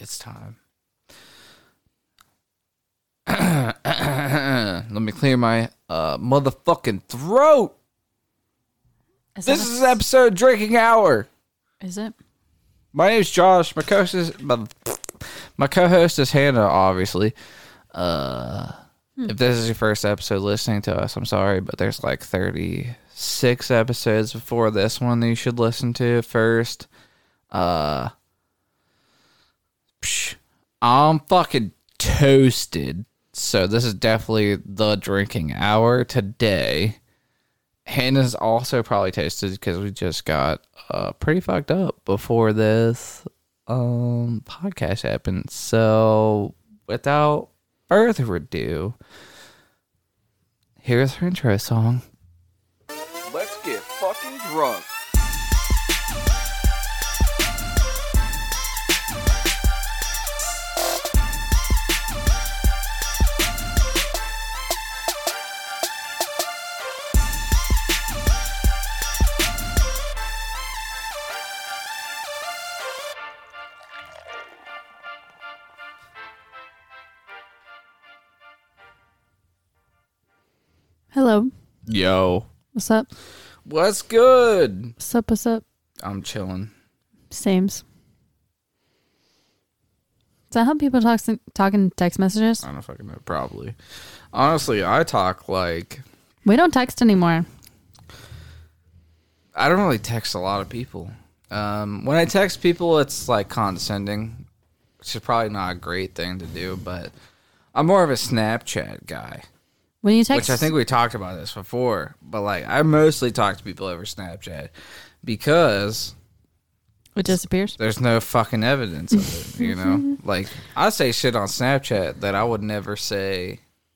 It's time. Let me clear my motherfucking throat. This is episode Drinking Hour. Is it? My name's Josh. My co-host is Hannah, obviously. If this is your first episode listening to us, I'm sorry, but there's like 36 episodes before this one that you should listen to first. I'm fucking toasted. So this is definitely the drinking hour today. Hannah's also probably toasted because we just got pretty fucked up before this podcast happened. So without further ado, here's her intro song. Let's get fucking drunk. Hello. Yo. What's up? What's good? What's up? What's up? I'm chilling. Sames. Is that how people talk in text messages? I don't fucking know. Probably. Honestly, I talk like... We don't text anymore. I don't really text a lot of people. When I text people, it's like condescending, which is probably not a great thing to do, but I'm more of a Snapchat guy. When you text... Which I think we talked about this before, but like I mostly talk to people over Snapchat because... It disappears? There's no fucking evidence of it, you know? Like, I say shit on Snapchat that I would never say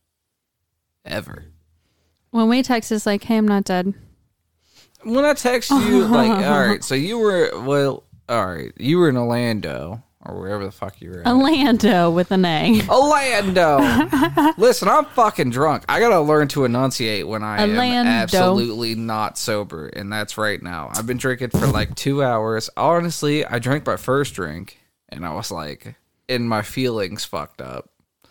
ever. When we text, it's like, hey, I'm not dead. When I text you, like, all right, so you were, you were in Orlando, or wherever the fuck you were at. Orlando with an A. Orlando! Listen, I'm fucking drunk. I gotta learn to enunciate when I am absolutely not sober, and that's right now. I've been drinking for like 2 hours. Honestly, I drank my first drink, and I was like, in my feelings fucked up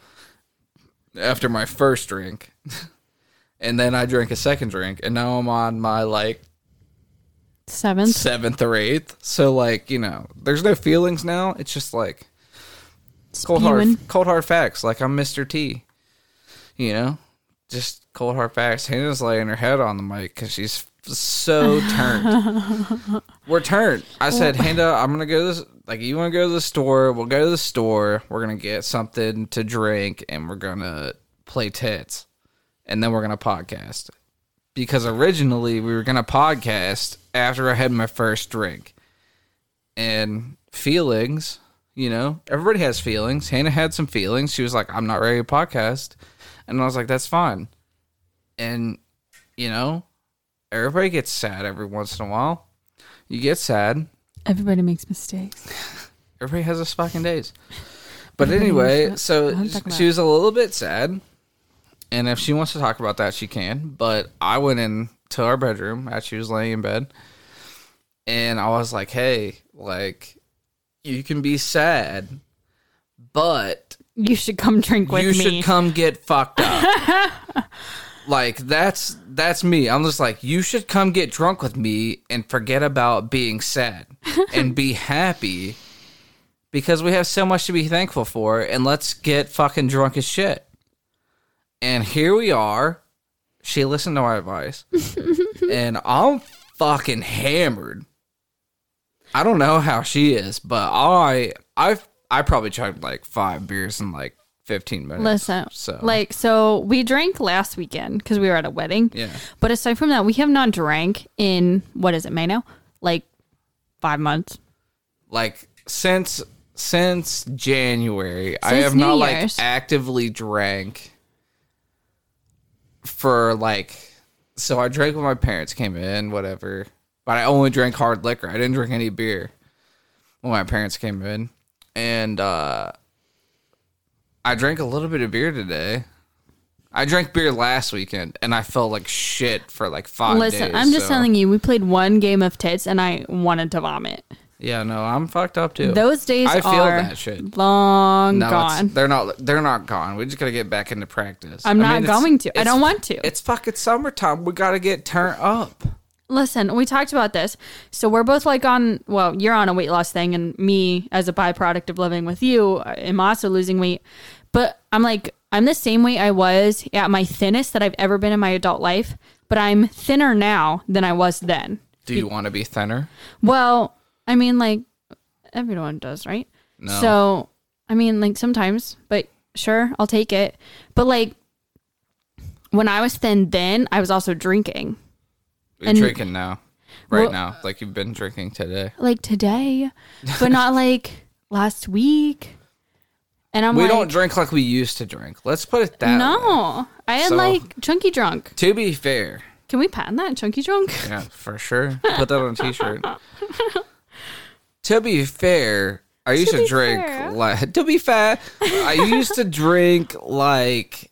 after my first drink. And then I drank a second drink, and now I'm on my like seventh or eighth. So like, you know, there's no feelings now. It's just like cold hard facts. Like I'm Mr. T, you know, just cold hard facts. Hannah's laying her head on the mic because she's so turned. We're turned. I said, Hannah, I'm gonna go to this. Like, you want to go to the store? We'll go to the store. We're gonna get something to drink, and we're gonna play tits. And then we're going to podcast. Because originally we were going to podcast after I had my first drink. And feelings, you know, everybody has feelings. Hannah had some feelings. She was like, I'm not ready to podcast. And I was like, that's fine. And, you know, everybody gets sad every once in a while. You get sad. Everybody makes mistakes. Everybody has those fucking days. But anyway, so she was a little bit sad. And if she wants to talk about that, she can. But I went into our bedroom as she was laying in bed. And I was like, hey, like, you can be sad, but... You should come drink with me. You should come get fucked up. Like, that's me. I'm just like, you should come get drunk with me and forget about being sad. And be happy. Because we have so much to be thankful for. And let's get fucking drunk as shit. And here we are. She listened to my advice. And I'm fucking hammered. I don't know how she is, but I probably chugged like 5 beers in like 15 minutes. Listen, so we drank last weekend because we were at a wedding. Yeah. But aside from that, we have not drank in, what is it, May now? Like 5 months. Like since January, I have not like actively drank. For like, so I drank when my parents came in, whatever. But I only drank hard liquor. I didn't drink any beer when my parents came in. And I drank a little bit of beer today. I drank beer last weekend, and I felt like shit for like 5 days. Listen, I'm just telling you, we played one game of tits, and I wanted to vomit. Yeah, no, I'm fucked up too. Those days I feel are that shit. long gone. They're not gone. We just gotta get back into practice. I'm not going to. I don't want to. It's fucking summertime. We gotta get turned up. Listen, we talked about this. So we're both like you're on a weight loss thing, and me as a byproduct of living with you, I'm also losing weight. But I'm the same weight I was at my thinnest that I've ever been in my adult life, but I'm thinner now than I was then. Do you want to be thinner? Well, I mean, like, everyone does, right? No. So, I mean, like, sometimes, but sure, I'll take it. But, like, when I was thin then, I was also drinking. You're drinking now. Right now. Like, you've been drinking today. Like, today. But not, like, last week. And we don't drink like we used to drink. Let's put it that way. No. I had, chunky drunk. To be fair. Can we patent that? Chunky drunk? Yeah, for sure. Put that on a t-shirt. To be fair, I used to drink like... To be fair, I used to drink like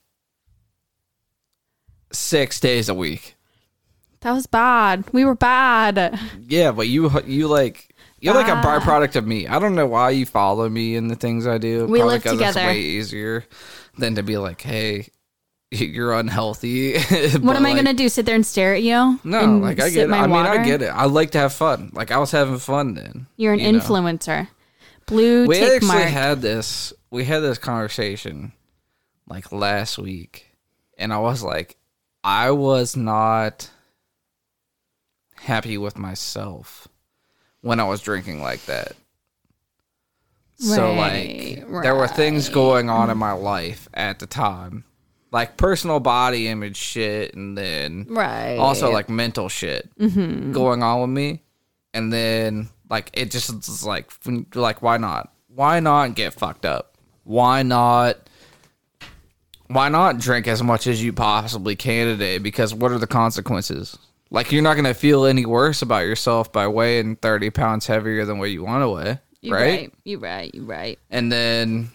6 days a week. That was bad. We were bad. Yeah, but you're like a byproduct of me. I don't know why you follow me in the things I do. We live together. It's way easier than to be like, hey... You're unhealthy. What am I going to do? Sit there and stare at you? No, like I get it. I get it. I like to have fun. Like I was having fun then. You're an influencer. Blue we tick mark. We had this conversation like last week. And I was like, I was not happy with myself when I was drinking like that. So there were things going on in my life at the time. Like personal body image shit, and then also like mental shit going on with me, and then like it just is like why not? Why not get fucked up? Why not drink as much as you possibly can today? Because what are the consequences? Like you're not gonna feel any worse about yourself by weighing 30 pounds heavier than what you want to weigh, right? You're right. And then.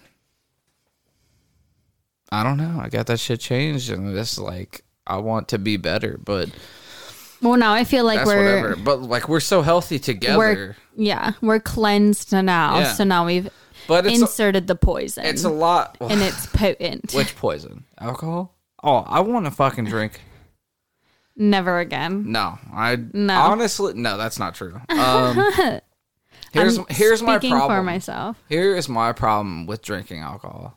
I don't know. I got that shit changed, and it's like I want to be better, but well, now I feel like whatever. But like we're so healthy together. We're cleansed now. Yeah. So now we've inserted the poison. It's a lot, and it's potent. Which poison? Alcohol? Oh, I want to fucking drink. Never again. No, honestly, no, that's not true. Here's my problem. For myself. Here is my problem with drinking alcohol.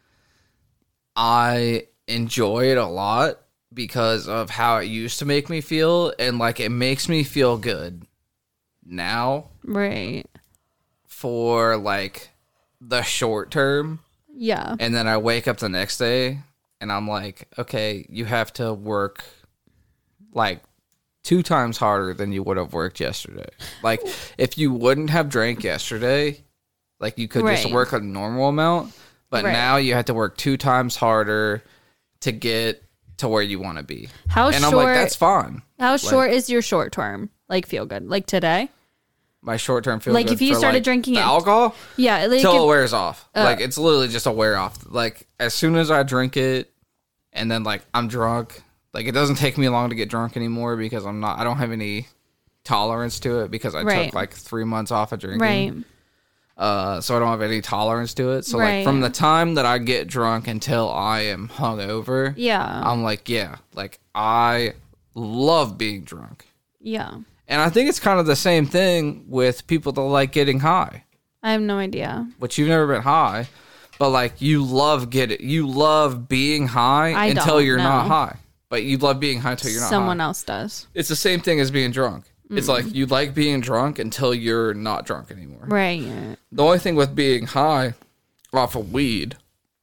I enjoy it a lot because of how it used to make me feel, and like it makes me feel good now. Right. For like the short term. Yeah. And then I wake up the next day and I'm like, okay, you have to work like 2 times harder than you would have worked yesterday. Like if you wouldn't have drank yesterday, like you could just work a normal amount. But now you have to work 2 times harder to get to where you want to be. I'm like, that's fine. How short is your short term? Like feel good? Like today? My short term feel good. Like if you started like drinking alcohol? Yeah. Like till it wears off. Like it's literally just a wear off. Like as soon as I drink it and then like I'm drunk, like it doesn't take me long to get drunk anymore because I don't have any tolerance to it because I took like 3 months off of drinking. Right. So I don't have any tolerance to it. So like from the time that I get drunk until I am hungover, I'm like, like I love being drunk. Yeah. And I think it's kind of the same thing with people that like getting high. I have no idea. But you've never been high, but like you love being high until you're not high. But you love being high until you're not high. Someone else does. It's the same thing as being drunk. It's like you like being drunk until you're not drunk anymore. Right. The only thing with being high off of weed,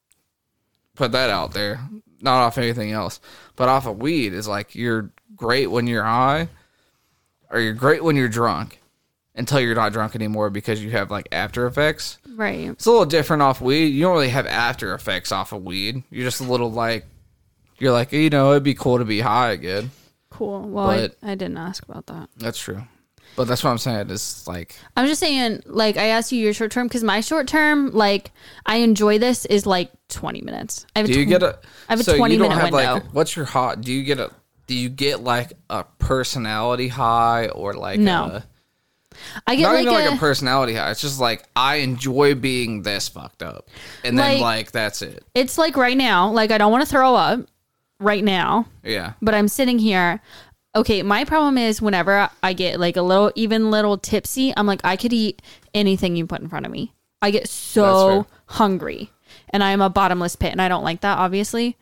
put that out there, not off anything else, but off of weed is like you're great when you're high or you're great when you're drunk until you're not drunk anymore because you have like after effects. Right. It's a little different off weed. You don't really have after effects off of weed. You're just a little like, you're like, it'd be cool to be high again. Cool. Well, I didn't ask about that. That's true. But that's what I'm saying. It's like... I'm just saying, like, I asked you your short term because my short term, like, I enjoy this is like 20 minutes. I have a 20-minute window. Like, what's your hot... Do you get like a personality high or like... No. I get not like even like a personality high. It's just like I enjoy being this fucked up, and then like that's it. It's like right now, like I don't want to throw up right now. Yeah, but I'm sitting here. Okay, my problem is whenever I get like a little tipsy, I'm like I could eat anything you put in front of me. I get so hungry, and I am a bottomless pit, and I don't like that, obviously.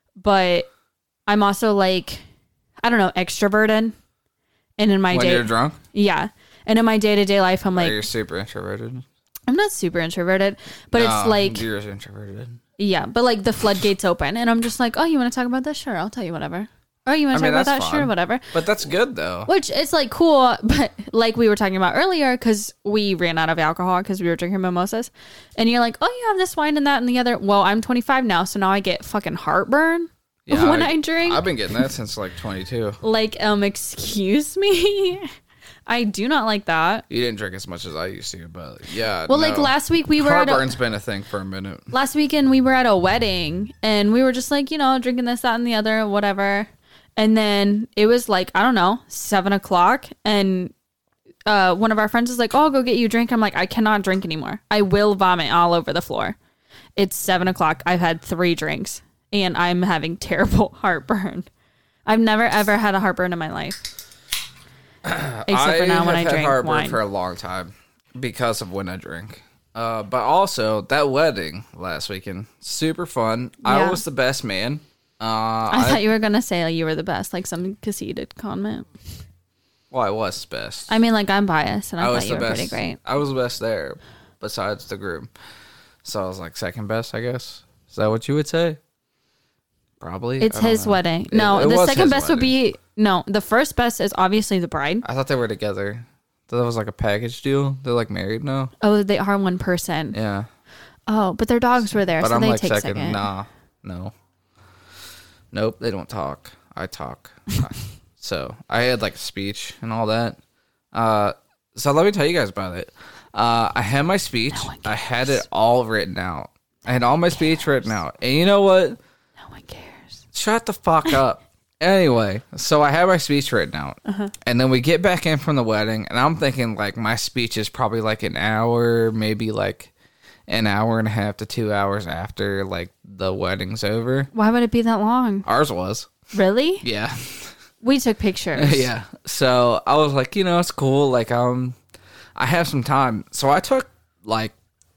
But I'm also like, I don't know, extroverted, and in my when you're drunk, yeah. And in my day-to-day life, I'm like... You're super introverted? I'm not super introverted, but it's like... You're introverted. Yeah, but like the floodgates open, and I'm just like, oh, you want to talk about this? Sure, I'll tell you whatever. Oh, you want to talk about that? Fun. Sure, whatever. But that's good, though. Which, it's like cool, but like we were talking about earlier, because we ran out of alcohol because we were drinking mimosas, and you're like, oh, you have this wine and that and the other. Well, I'm 25 now, so now I get fucking heartburn when I drink. I've been getting that since like 22. Like, excuse me? I do not like that. You didn't drink as much as I used to, but yeah. Well, like last week we were Heartburn's been a thing for a minute. Last weekend we were at a wedding and we were just like, drinking this, that, and the other, whatever. And then it was like, I don't know, 7:00, and one of our friends is like, oh, I'll go get you a drink. I'm like, I cannot drink anymore. I will vomit all over the floor. It's 7:00. I've had 3 drinks and I'm having terrible heartburn. I've never ever had a heartburn in my life. Except for now when I drink heartburn wine for a long time because of when I drink. But also that wedding last weekend, super fun. Yeah. I was the best man. I thought you were gonna say you were the best, like some conceited comment. Well, I was best. I mean, like I'm biased, and I thought you were pretty great. I was the best there, besides the groom. So I was like second best, I guess. Is that what you would say? Probably. It's his wedding. No, the second best would be... No, the first best is obviously the bride. I thought they were together. That was like a package deal. They're like married now. Oh, they are one person. Yeah. Oh, but their dogs were there, but so I'm they like take second. Nah, no. Nope, they don't talk. I talk. So I had like a speech and all that. So let me tell you guys about it. I had my speech. I had it all written out. I had all my speech written out. And you know what? No one cares. Shut the fuck up. Anyway, so I had my speech written out. And then we get back in from the wedding. And I'm thinking like my speech is probably like an hour, maybe like an hour and a half to 2 hours after like the wedding's over. Why would it be that long? Ours was. Really? Yeah. We took pictures. Yeah. So I was like, it's cool. Like, I have some time. So I took like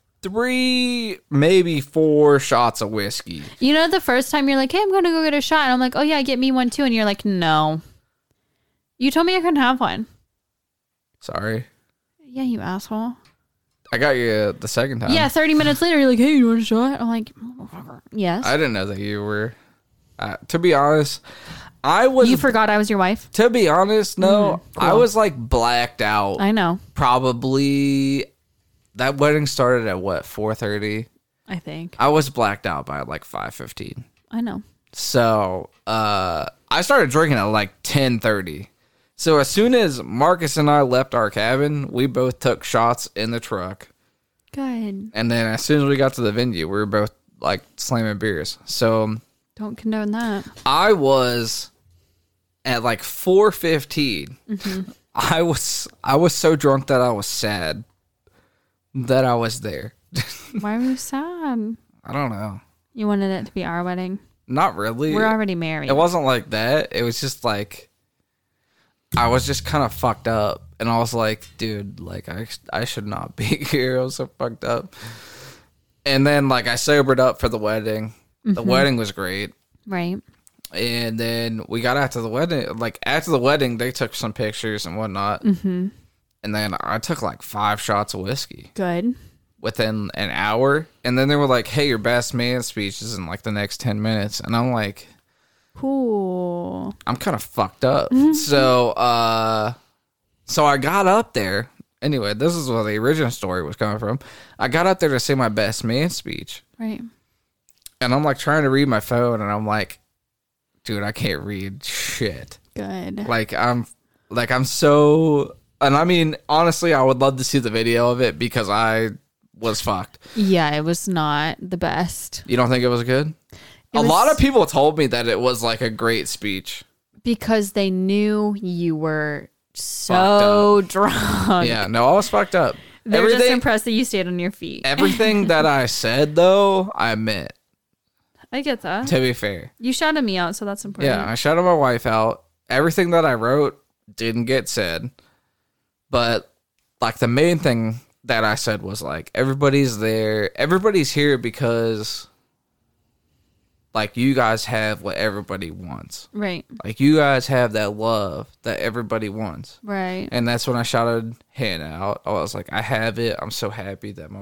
3, maybe 4 shots of whiskey. The first time you're like, hey, I'm going to go get a shot. And I'm like, oh yeah, get me one too. And you're like, no. You told me I couldn't have one. Sorry. Yeah, you asshole. I got you the second time. Yeah, 30 minutes later, you're like, hey, you want a shot? I'm like, yes. I didn't know that you were. To be honest, I was. You forgot I was your wife? To be honest, no. Cool. I was like blacked out. I know. Probably. That wedding started at what, 4:30? I think. I was blacked out by like 5:15. I know. So I started drinking at like 10:30. So as soon as Marcus and I left our cabin, we both took shots in the truck. Good. And then as soon as we got to the venue, we were both like slamming beers. So don't condone that. I was at like 4:15. Mm-hmm. I was so drunk that I was sad that I was there. Why were you sad? I don't know. You wanted it to be our wedding? Not really. We're already married. It wasn't like that. It was just like I was just kind of fucked up, and I was like, dude, like I should not be here. I was so fucked up. And then like I sobered up for the wedding. Mm-hmm. The wedding was great. Right. And then we got after the wedding. Like after the wedding, they took some pictures and whatnot. Mm-hmm. And then I took like 5 shots of whiskey. Good. Within an hour. And then they were like, hey, your best man speech is in like the next 10 minutes. And I'm like, cool. I'm kind of fucked up. Mm-hmm. So I got up there. Anyway, this is where the original story was coming from. I got up there to say my best man speech. Right. And I'm like trying to read my phone, and I'm like, dude, I can't read shit. Good. I'm so, and I mean, honestly, I would love to see the video of it because I was fucked. Yeah, it was not the best. You don't think it was good? A lot of people told me that it was like a great speech. Because they knew you were so drunk. Yeah, no, I was fucked up. They're just impressed that you stayed on your feet. Everything that I said, though, I meant. I get that. To be fair. You shouted me out, so that's important. Yeah, I shouted my wife out. Everything that I wrote didn't get said. But, like, the main thing that I said was, like, everybody's there. Everybody's here because, like, you guys have what everybody wants. Right. Like, you guys have that love that everybody wants. Right. And that's when I shouted Hannah out. I was like, I have it. I'm so happy that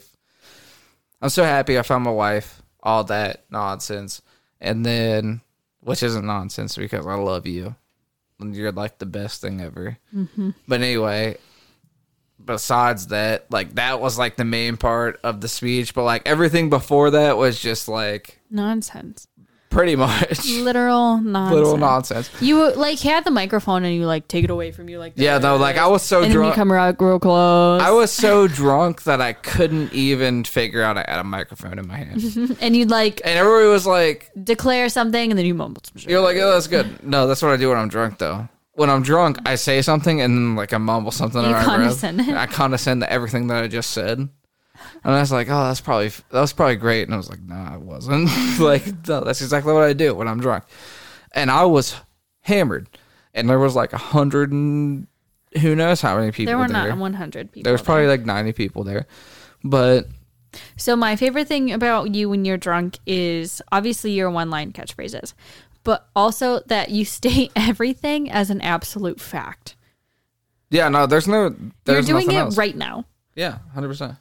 I'm so happy I found my wife. All that nonsense. And then, which isn't nonsense because I love you. And you're like the best thing ever. Mm-hmm. But anyway, besides that, like, that was like the main part of the speech. But like everything before that was just like nonsense. Pretty much. Literal nonsense. Literal nonsense. You like had the microphone and you like take it away from you like yeah, no, like I was so and drunk. And you come right real close. I was so drunk that I couldn't even figure out I had a microphone in my hand. And you'd like and everybody was like declare something and then you mumbled some shit. You're like, oh, that's good. No, that's what I do when I'm drunk though. When I'm drunk, I say something and then like I mumble something in my breath. I condescend to everything that I just said. And I was like, oh, that was probably great. And I was like, nah, it wasn't. Like, no, that's exactly what I do when I'm drunk. And I was hammered. And there was like 100 and who knows how many people there. There were not 100 people. There was probably like 90 people there. But. So my favorite thing about you when you're drunk is obviously your one-line catchphrases. But also that you state everything as an absolute fact. Yeah, no, you're doing it else. Right now. Yeah, 100%.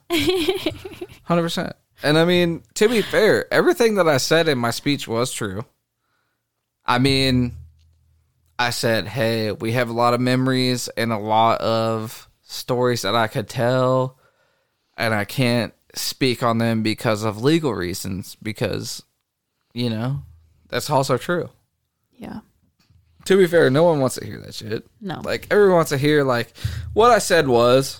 100%. And I mean, to be fair, everything that I said in my speech was true. I mean, I said, hey, we have a lot of memories and a lot of stories that I could tell, and I can't speak on them because of legal reasons, because, you know, that's also true. Yeah. To be fair, no one wants to hear that shit. No. Like, everyone wants to hear, like, what I said was,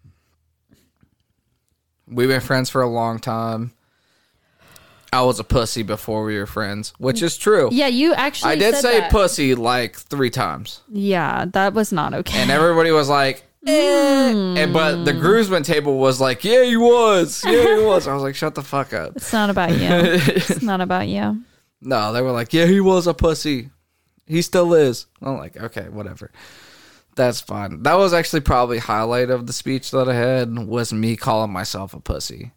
we've been friends for a long time. I was a pussy before we were friends, which is true. Yeah, you actually I did said say that. pussy like 3 times. Yeah, that was not okay. And everybody was like, but the groomsman table was like, yeah, he was. Yeah, he was. I was like, shut the fuck up. It's not about you. It's not about you. No, they were like, yeah, he was a pussy. He still is. I'm like, okay, whatever. That's fine. That was actually probably highlight of the speech that I had was me calling myself a pussy.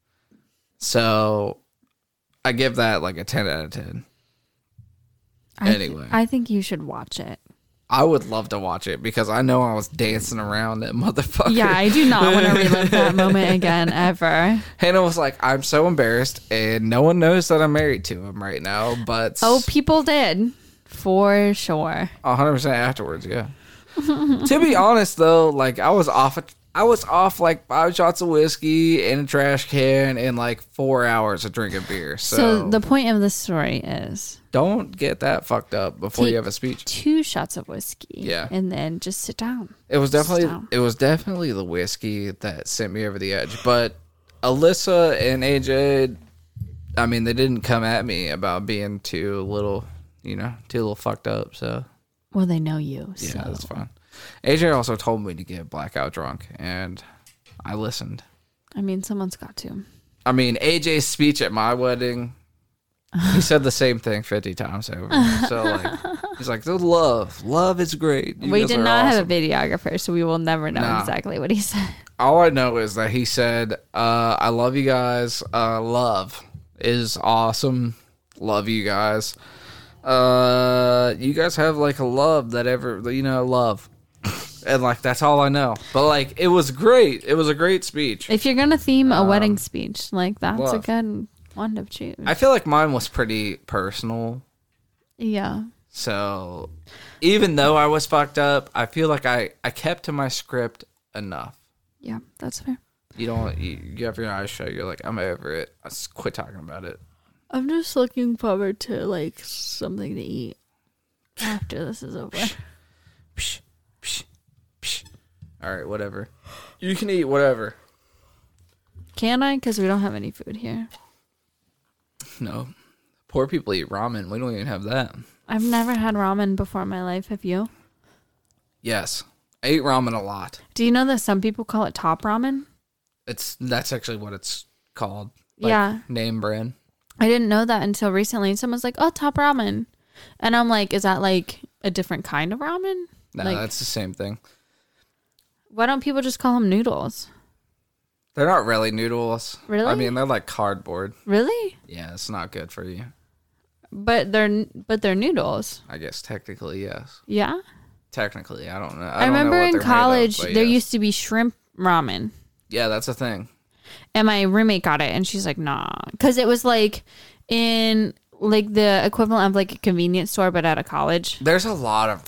So I give that like a 10 out of 10. Anyway. I think you should watch it. I would love to watch it because I know I was dancing around that motherfucker. Yeah, I do not want to relive that moment again, ever. Hannah was like, I'm so embarrassed and no one knows that I'm married to him right now, but... Oh, people did. For sure. 100% afterwards, yeah. To be honest, though, like, I was off like 5 shots of whiskey in a trash can in like 4 hours of drinking beer. So the point of the story is... Don't get that fucked up before you have a speech. 2 shots of whiskey. Yeah. And then just sit down. It was definitely the whiskey that sent me over the edge. But Alyssa and AJ, I mean, they didn't come at me about being too little fucked up, so... Well, they know you. Yeah, so. that's fine. AJ also told me to get blackout drunk, and I listened. I mean, someone's got to. I mean, AJ's speech at my wedding, he said the same thing 50 times over. So, like, he's like, the love is great. We did not have a videographer, so we will never know exactly what he said. All I know is that he said, I love you guys. Love is awesome. Love you guys. You guys have like a love that love. And like, that's all I know. But like, it was great. It was a great speech. If you're going to theme a wedding speech, like that's love. a good one to choose. I feel like mine was pretty personal. Yeah. So even though I was fucked up, I feel like I kept to my script enough. Yeah, that's fair. You have your eyes shut. You're like, I'm over it. Let's quit talking about it. I'm just looking forward to like something to eat after this is over. All right, whatever. You can eat whatever. Can I? Because we don't have any food here. No. Poor people eat ramen. We don't even have that. I've never had ramen before in my life. Have you? Yes. I eat ramen a lot. Do you know that some people call it top ramen? That's actually what it's called. Yeah. Name brand. I didn't know that until recently. And someone's like, oh, top ramen. And I'm like, is that like a different kind of ramen? No, like, that's the same thing. Why don't people just call them noodles? They're not really noodles. Really? I mean, they're like cardboard. Really? Yeah, it's not good for you. But they're noodles. I guess technically, yes. Yeah? Technically, I don't know. I remember in college, there used to be shrimp ramen. Yeah, that's a thing. And my roommate got it, and she's like, nah. Because it was like in like the equivalent of like a convenience store, but at a college. There's a lot of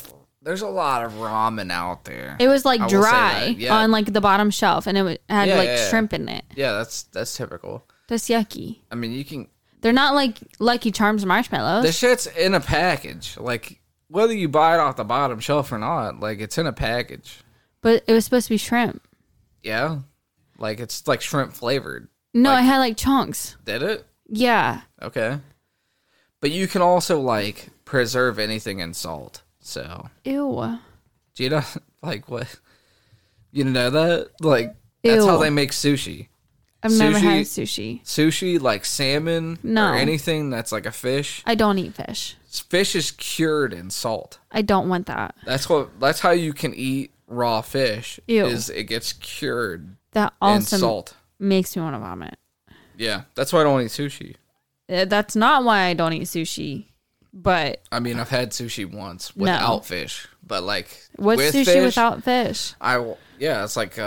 ramen out there. It was like dry on like the bottom shelf, and it had shrimp in it. Yeah, that's typical. That's yucky. I mean, you can. They're not like Lucky Charms marshmallows. The shit's in a package. Like, whether you buy it off the bottom shelf or not, like, it's in a package. But it was supposed to be shrimp. Yeah. Like, it's like shrimp flavored. No, like, I had like chunks. Did it? Yeah. Okay. But you can also, like, preserve anything in salt. So. Ew. Do you know, like, what? You know that? Like, that's how they make sushi. I've never had sushi. Sushi, like salmon or anything that's like a fish. I don't eat fish. Fish is cured in salt. I don't want that. That's how you can eat raw fish. Ew. Is it gets cured that also in salt. Makes me want to vomit. Yeah, that's why I don't eat sushi. That's not why I don't eat sushi. But I mean, I've had sushi once without fish, but like what's with sushi fish, without fish? Yeah, it's like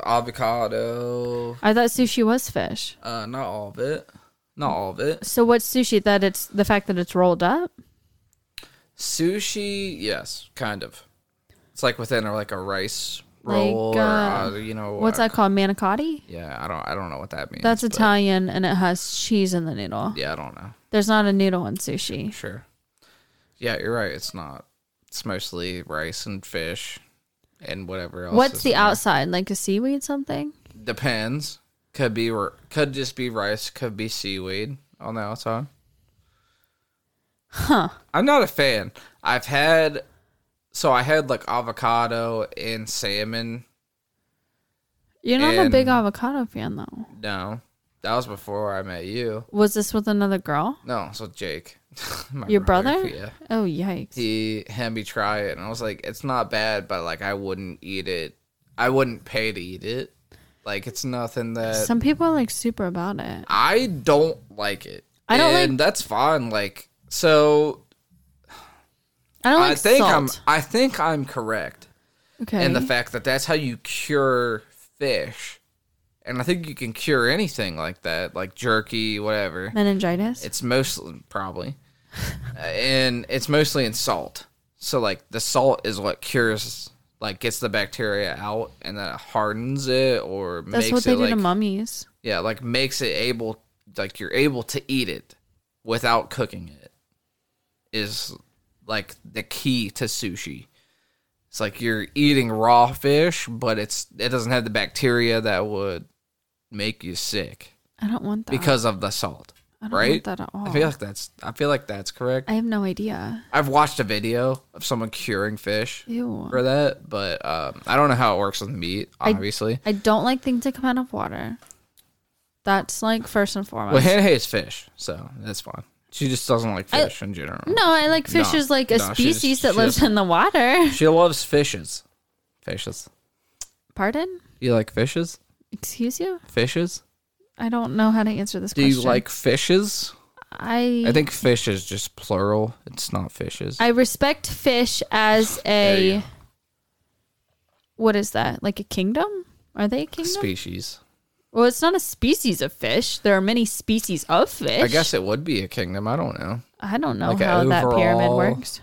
avocado. I thought sushi was fish. Not all of it. Not all of it. So what's sushi? That it's the fact that it's rolled up? Sushi, yes, kind of. It's like within like a rice roll, or you know, what's that called? Manicotti? Yeah, I don't know what that means. That's Italian, and it has cheese in the noodle. Yeah, I don't know. There's not a noodle in sushi. Sure. Yeah, you're right. It's not. It's mostly rice and fish. And whatever else. What's the outside? Like a seaweed something? Depends. Could just be rice. Could be seaweed on the outside. Huh. I'm not a fan. I had like avocado and salmon. You're not a big avocado fan though. No. That was before I met you. Was this with another girl? No, it's with Jake. Your brother? Yeah. Oh, yikes. He had me try it, and I was like, it's not bad, but like I wouldn't eat it. I wouldn't pay to eat it. Like, it's nothing that... Some people are like super about it. I don't like it. And that's fine. Like, so... I don't like salt. I think I'm correct. Okay. In the fact that that's how you cure fish. And I think you can cure anything like that, like jerky, whatever. Meningitis? It's mostly, probably. And it's mostly in salt. So, like, the salt is what cures, like, gets the bacteria out, and then it hardens it, or makes it, that's what they do to mummies. Yeah, like, makes it able, like, you're able to eat it without cooking it, is, like, the key to sushi. It's like you're eating raw fish, but it doesn't have the bacteria that would make you sick. I don't want that. Because of the salt. I don't right? want that at all. I feel like that's correct. I have no idea. I've watched a video of someone curing fish for that, but I don't know how it works with meat, obviously. I don't like things that come out of water. That's like first and foremost. Well, Hannah hates fish, so that's fine. She just doesn't like fish in general. No, I like fish as like a species that lives in the water. She loves fishes. Fishes. Pardon? You like fishes? Excuse you? Fishes? I don't know how to answer this question. Do you like fishes? I think fish is just plural. It's not fishes. I respect fish as a... What is that? Like a kingdom? Are they a kingdom? Species. Well, it's not a species of fish. There are many species of fish. I guess it would be a kingdom. I don't know. I don't know how that pyramid works.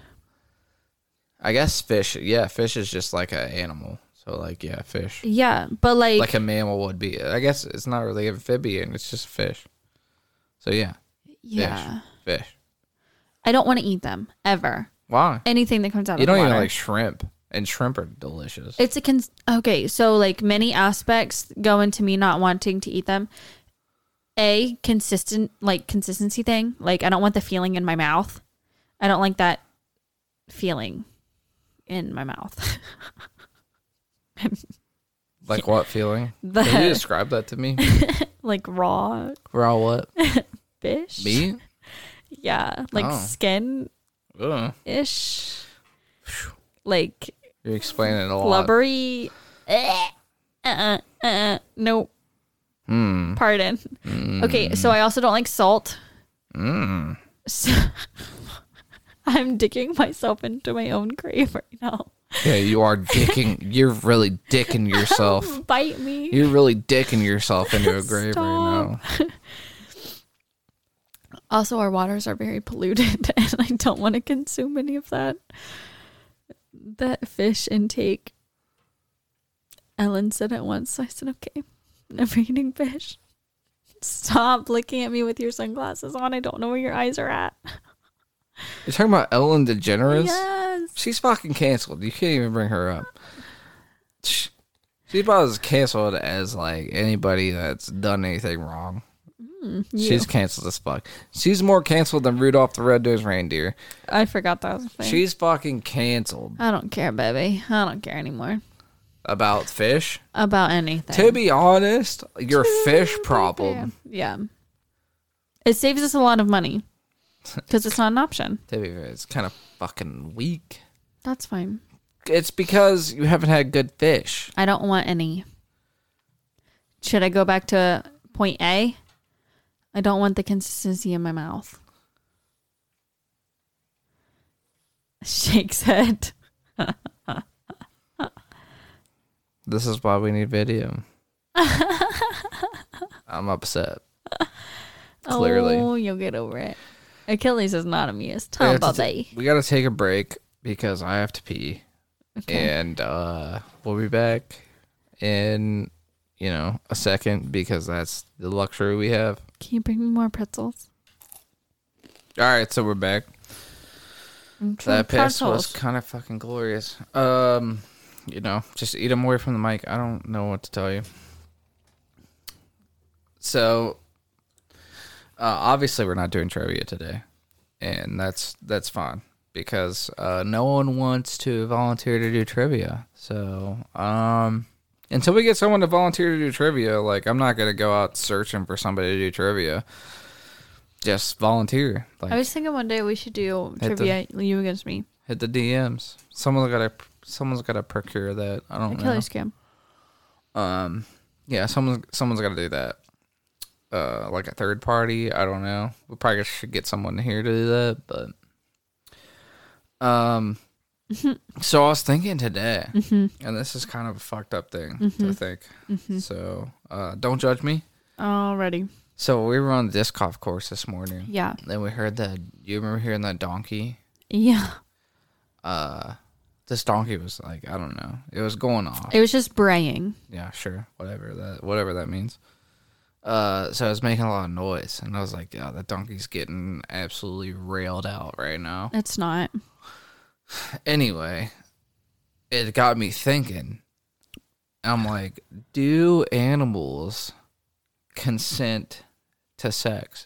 I guess fish. Yeah, fish is just like an animal. So, like, yeah, fish. Yeah, but like a mammal would be. I guess it's not really amphibian. It's just a fish. So, yeah. Yeah. Fish. I don't want to eat them, ever. Why? Anything that comes out of the water. You don't even like shrimp. And shrimp are delicious. It's okay, so like many aspects go into me not wanting to eat them. Consistency thing. Like, I don't want the feeling in my mouth. I don't like that feeling in my mouth. Like what feeling? The- Can you describe that to me? Like raw Raw what? fish. Meat? Yeah, like skin Ugh. ish. Like You're explaining it a lot. blubbery. Nope. Pardon. Okay, so I also don't like salt. So I'm digging myself into my own grave right now. Yeah, you are dicking. You're really dicking yourself. Bite me. You're really dicking yourself into a grave Stop. right now. Also, our waters are very polluted, and I don't want to consume any of that fish intake. Ellen said it once, so I said, okay, never eating fish. Stop looking at me with your sunglasses on. I don't know where your eyes are at. You're talking about Ellen DeGeneres? Yes. She's fucking canceled. You can't even bring her up. She's about as canceled as like anybody that's done anything wrong. She's canceled as fuck. She's more canceled than Rudolph the Red-Nosed Reindeer. I forgot that was a thing. She's fucking canceled. I don't care, baby. I don't care anymore. About fish? About anything. To be honest, your fish problem. Yeah. It saves us a lot of money. Because it's not an option. To be fair, it's kind of fucking weak. That's fine. It's because you haven't had good fish. I don't want any. Should I go back to point A? I don't want the consistency in my mouth. Shakes head. This is why we need video. I'm upset. Clearly. Oh, you'll get over it. Achilles is not amused. Tell him about that. We got to take a break because I have to pee. Okay. And we'll be back in, a second because that's the luxury we have. Can you bring me more pretzels? All right, so we're back. That piss was kind of fucking glorious. Just eat them away from the mic. I don't know what to tell you. So, obviously we're not doing trivia today, and that's fine because no one wants to volunteer to do trivia. So, until we get someone to volunteer to do trivia, like I'm not gonna go out searching for somebody to do trivia. Just volunteer. Like, I was thinking one day we should do trivia, you against me. Hit the DMs. Someone's gotta procure that. I don't know. Achilles scam. Yeah, someone's gotta do that. Like a third party. I don't know. We probably should get someone here to do that, but so I was thinking today, and this is kind of a fucked up thing to think. So don't judge me. Already. So we were on the disc golf course this morning. Yeah. Then we heard that. You remember hearing that donkey? Yeah. This donkey was like, I don't know. It was going off. It was just braying. Yeah, sure. Whatever that means. So I was making a lot of noise, and I was like, yeah, that donkey's getting absolutely railed out right now. It's not. Anyway, it got me thinking. I'm like, do animals consent to sex?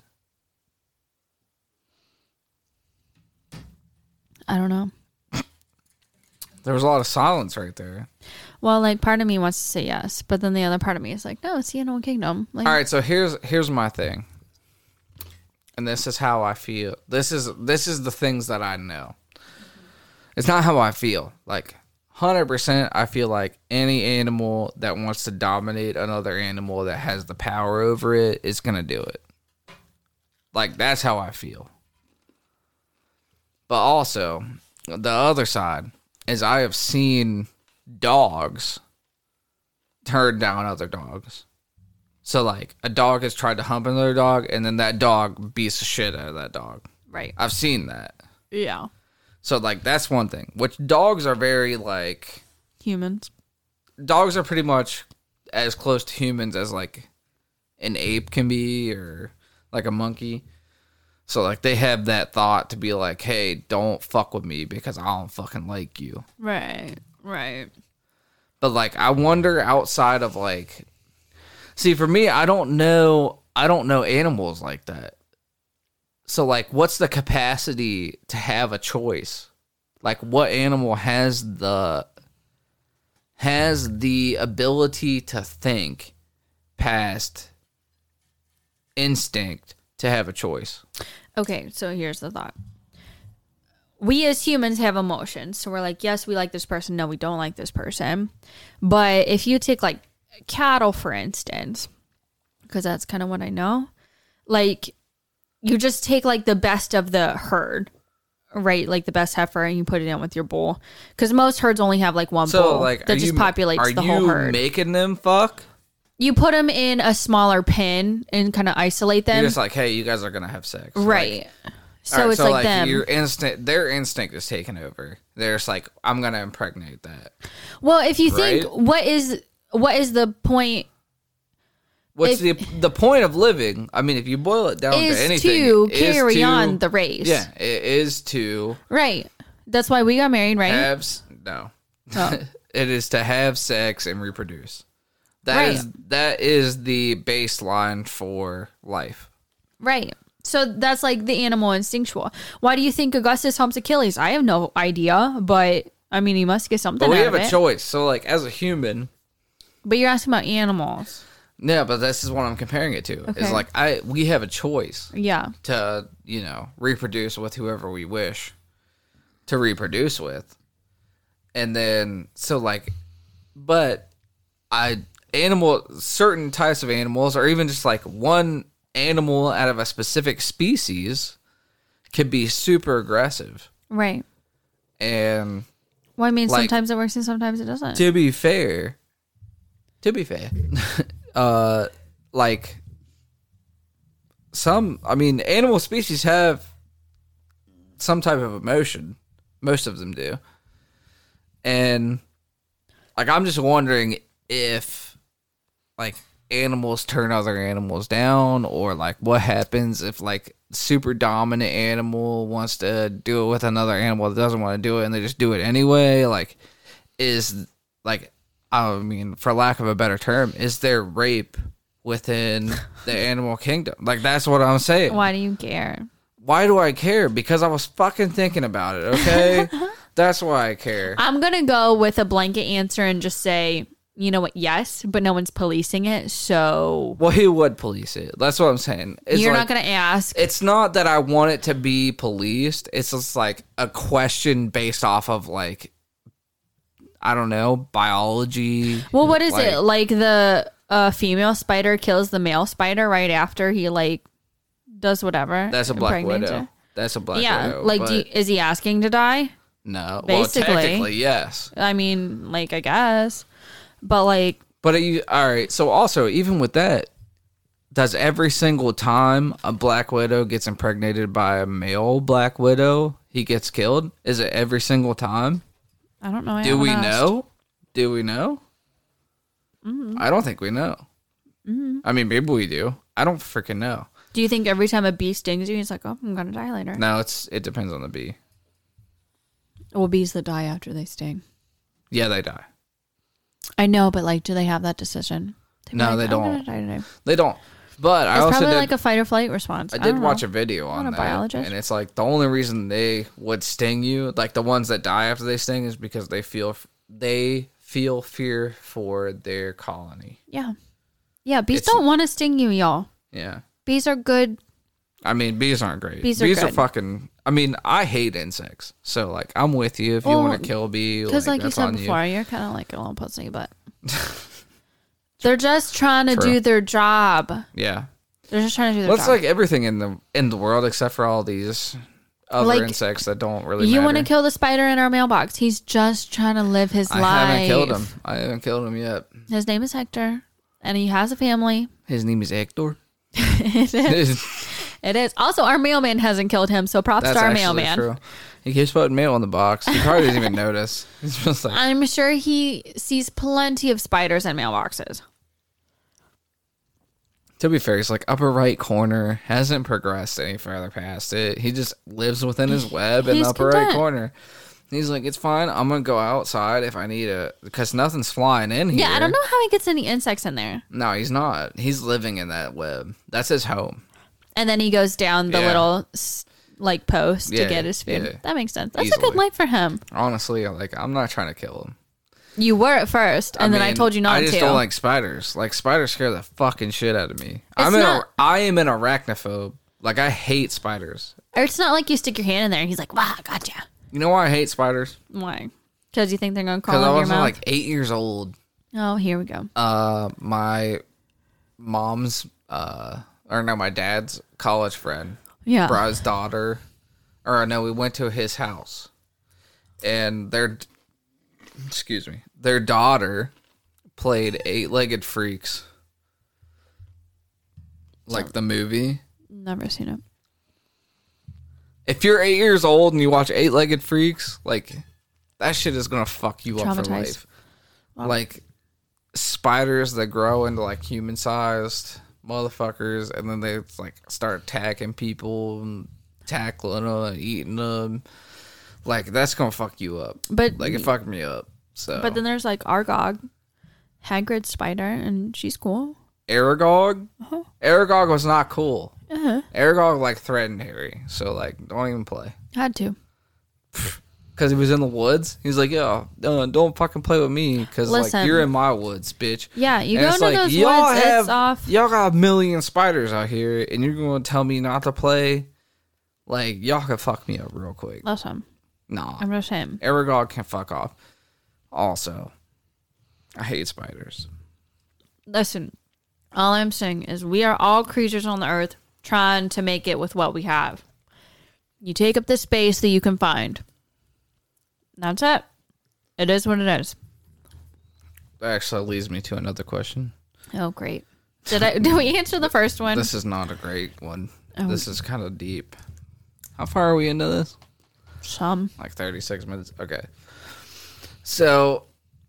I don't know. There was a lot of silence right there. Well, like part of me wants to say yes, but then the other part of me is like, no, it's the Animal Kingdom. Like, All right, so here's my thing, and this is how I feel. This is the things that I know. It's not how I feel. Like 100%, I feel like any animal that wants to dominate another animal that has the power over it is gonna do it. Like that's how I feel. But also, the other side is I have seen dogs turn down other dogs. So, like, a dog has tried to hump another dog, and then that dog beats the shit out of that dog. right. I've seen that. Yeah. So, like, that's one thing. Which dogs are very, like... Humans. Dogs are pretty much as close to humans as, like, an ape can be, or, like, a monkey. So, like, they have that thought to be like, hey, don't fuck with me because I don't fucking like you. Right. Right. But, like, I wonder outside of, like... See, for me, I don't know animals like that. So, like, what's the capacity to have a choice? Like, what animal has the ability to think past instinct to have a choice? Okay, so here's the thought. We as humans have emotions. So we're like, yes, we like this person. No, we don't like this person. But if you take like cattle, for instance, because that's kind of what I know, like you just take like the best of the herd, right? Like the best heifer, and you put it in with your bull. Because most herds only have like one bull like, that just populates the whole herd. Are you making them fuck? You put them in a smaller pen and kind of isolate them. You're just like, hey, you guys are going to have sex. Right. Like, so it's like them. Their instinct is taken over. They're just like, I'm going to impregnate that. Well, if you think, what is the point? What's the point of living? I mean, if you boil it down to anything, to carry on the race. Yeah, it is to. Right. That's why we got married, right? No. Oh. It is to have sex and reproduce. That is the baseline for life. Right. So that's like the animal instinctual. Why do you think Augustus humps Achilles? I have no idea, but I mean, he must get something out of it. But we have a choice. So, like, as a human. But you're asking about animals. Yeah, but this is what I'm comparing it to. Okay. It's like, we have a choice. Yeah. To, reproduce with whoever we wish to reproduce with. And then, so, like, but certain types of animals, or even just like one animal out of a specific species, could be super aggressive. Right. And well, I mean, like, sometimes it works and sometimes it doesn't. To be fair, like animal species have some type of emotion. Most of them do. And like, I'm just wondering if like animals turn other animals down, or like what happens if like super dominant animal wants to do it with another animal that doesn't want to do it, and they just do it anyway. Like, is like, I mean, for lack of a better term, is there rape within the animal kingdom? Like, that's what I'm saying. Why do you care? Why do I care? Because I was fucking thinking about it, okay? That's why I care. I'm going to go with a blanket answer and just say, you know what, yes, but no one's policing it, so... Well, who would police it? That's what I'm saying. You're not going to ask. It's not that I want it to be policed. It's just like a question based off of, like, I don't know, biology. Well, what is it? Like the female spider kills the male spider right after he, like, does whatever? That's a black widow. That's a black widow. Yeah, like, is he asking to die? No. Basically. Well, technically, yes. I mean, like, I guess. But, like... But, all right, so also, even with that, does every single time a black widow gets impregnated by a male black widow, he gets killed? Is it every single time? I don't know. Do we know? Do we know? Mm-hmm. I don't think we know. Mm-hmm. I mean, maybe we do. I don't freaking know. Do you think every time a bee stings you, it's like, oh, I'm going to die later? No, it depends on the bee. Well, bees that die after they sting. Yeah, they die. I know, but like, do they have that decision? No, they don't. They don't. But I also probably like a fight or flight response. I did watch a video on that, biologist. And it's like the only reason they would sting you, like the ones that die after they sting, is because they feel fear for their colony. Yeah, yeah. Bees don't want to sting you, y'all. Yeah, bees are good. I mean, bees aren't great. Bees are fucking. I mean, I hate insects, so like I'm with you if you want to kill a bee. Because like you said before, you're kind of like a little pussy, but. They're just trying to do their job. Yeah. They're just trying to do their job. It's like everything in the world except for all these other insects that don't really matter. You want to kill the spider in our mailbox. He's just trying to live his life. I haven't killed him yet. His name is Hector, and he has a family. His name is Hector? It is. Also, our mailman hasn't killed him, so props to our mailman. True. He keeps putting mail in the box. He probably doesn't even notice. He's just like, I'm sure he sees plenty of spiders in mailboxes. To be fair, he's like upper right corner, hasn't progressed any further past it. He just lives within his web in the upper right corner. He's like, it's fine. I'm going to go outside if I need it, because nothing's flying in here. Yeah, I don't know how he gets any insects in there. No, he's not. He's living in that web. That's his home. And then he goes down the little like post to get his food. Yeah. That makes sense. That's easily. A good life for him. Honestly, like I'm not trying to kill him. You were at first, and then I told you not to. I just don't like spiders. Like spiders scare the fucking shit out of me. I am an arachnophobe. Like I hate spiders. It's not like you stick your hand in there and he's like, "Wow, gotcha." You know why I hate spiders? Why? Because you think they're gonna crawl in your mouth? Because I was like 8 years old. Oh, here we go. My mom's, my dad's college friend. Yeah. Brought his daughter, we went to his house, and their daughter played 8-Legged Freaks, like the movie. Never seen it. If you're 8 years old and you watch 8-Legged Freaks, like that shit is gonna fuck you up for life. Wow. Like spiders that grow into like human-sized motherfuckers, and then they like start attacking people and tackling them and eating them. Like that's gonna fuck you up. But like it fucked me up. So, but then there's like Aragog, Hagrid's spider, and she's cool. Aragog? Uh-huh. Aragog was not cool. Uh-huh. Aragog like threatened Harry, so like don't even play. Had to. Because he was in the woods. He's like, yo, don't fucking play with me because like you're in my woods, bitch. Yeah, you go into those woods, it's off. Y'all got a million spiders out here, and you're going to tell me not to play? Like, y'all can fuck me up real quick. Listen. Nah. I'm just saying. Aragog can fuck off. Also, I hate spiders. Listen, all I'm saying is we are all creatures on the earth trying to make it with what we have. You take up the space that you can find. That's it. It is what it is. That actually leads me to another question. Oh, great. Did we answer the first one? This is not a great one. Oh. This is kind of deep. How far are we into this? Some. Like 36 minutes. Okay. So,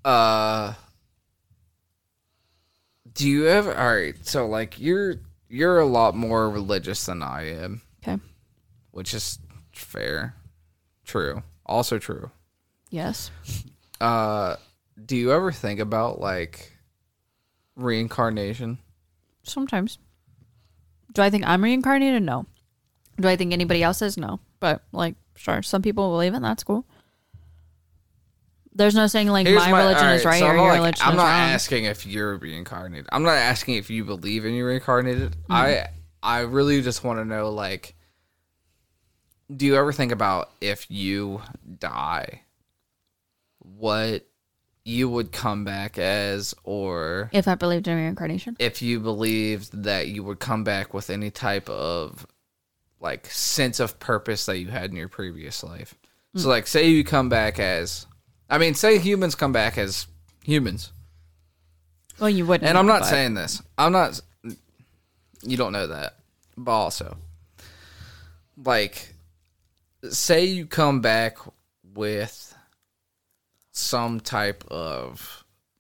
do you ever... All right. So, like, you're a lot more religious than I am. Okay. Which is fair. True. Also true. Yes. Do you ever think about like reincarnation? Sometimes. Do I think I'm reincarnated? No. Do I think anybody else is? No. But like, sure, some people believe it. That's cool. There's no saying like my religion is right or your religion is wrong. I'm not asking if you're reincarnated. I'm not asking if you believe in you reincarnated. Mm-hmm. I really just want to know like, do you ever think about if you die, what you would come back as, or if I believed in reincarnation? If you believed that you would come back with any type of like sense of purpose that you had in your previous life. So like say you come back as, say humans come back as humans. Well, you wouldn't. And I'm not saying this. You don't know that. But also, like, say you come back with some type of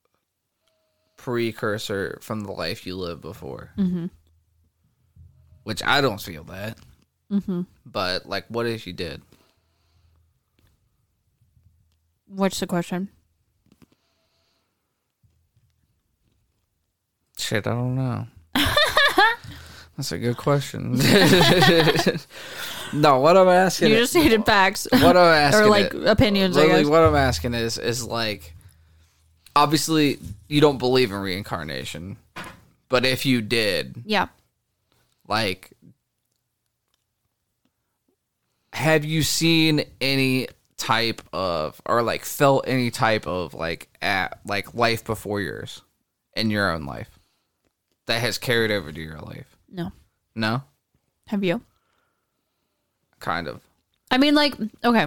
precursor from the life you lived before. Mm-hmm. Which I don't feel that. Mm-hmm. But, like, what if you did? What's the question? Shit, I don't know. That's a good question. No, what I'm asking... You just needed facts. What I'm asking... Or, like, opinions, I guess. What I'm asking is, like... Obviously, you don't believe in reincarnation. But if you did... Yeah. Like... Have you seen any type of... Or, like, felt any type of, like life before yours? In your own life? That has carried over to your life? No. No? Have you? Kind of. I mean, like, okay.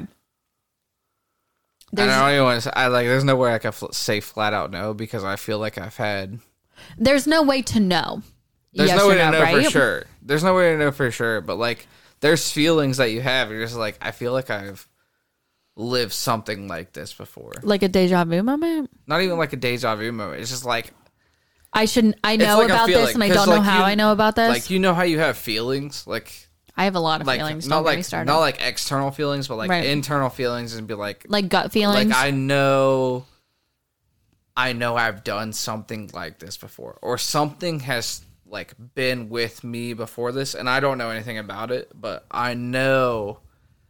I don't even want to say, there's no way I can say flat out no, because I feel like I've had... There's no way to know. There's no way to know for sure. There's no way to know for sure, but, like, there's feelings that you have. You're just like, I feel like I've lived something like this before. Like a deja vu moment? Not even like a deja vu moment. It's just like... I know about this, and I don't know how I know about this. Like, you know how you have feelings? Like... I have a lot of feelings. Not like external feelings, but like internal feelings, and be like gut feelings. Like I know I've done something like this before, or something has like been with me before this, and I don't know anything about it, but I know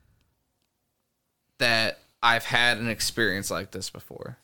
that I've had an experience like this before.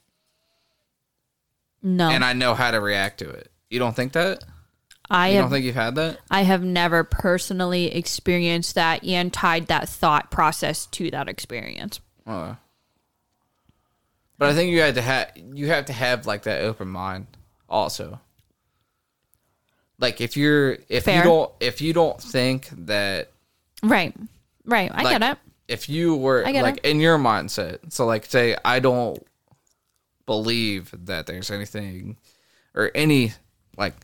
No. And I know how to react to it. You don't think that? I don't think you've had that? I have never personally experienced that and tied that thought process to that experience. Oh. But I think you have to have like that open mind also. Like if you don't think that Right. I like, get it. If you were like in your mindset, so like say I don't believe that there's anything or any like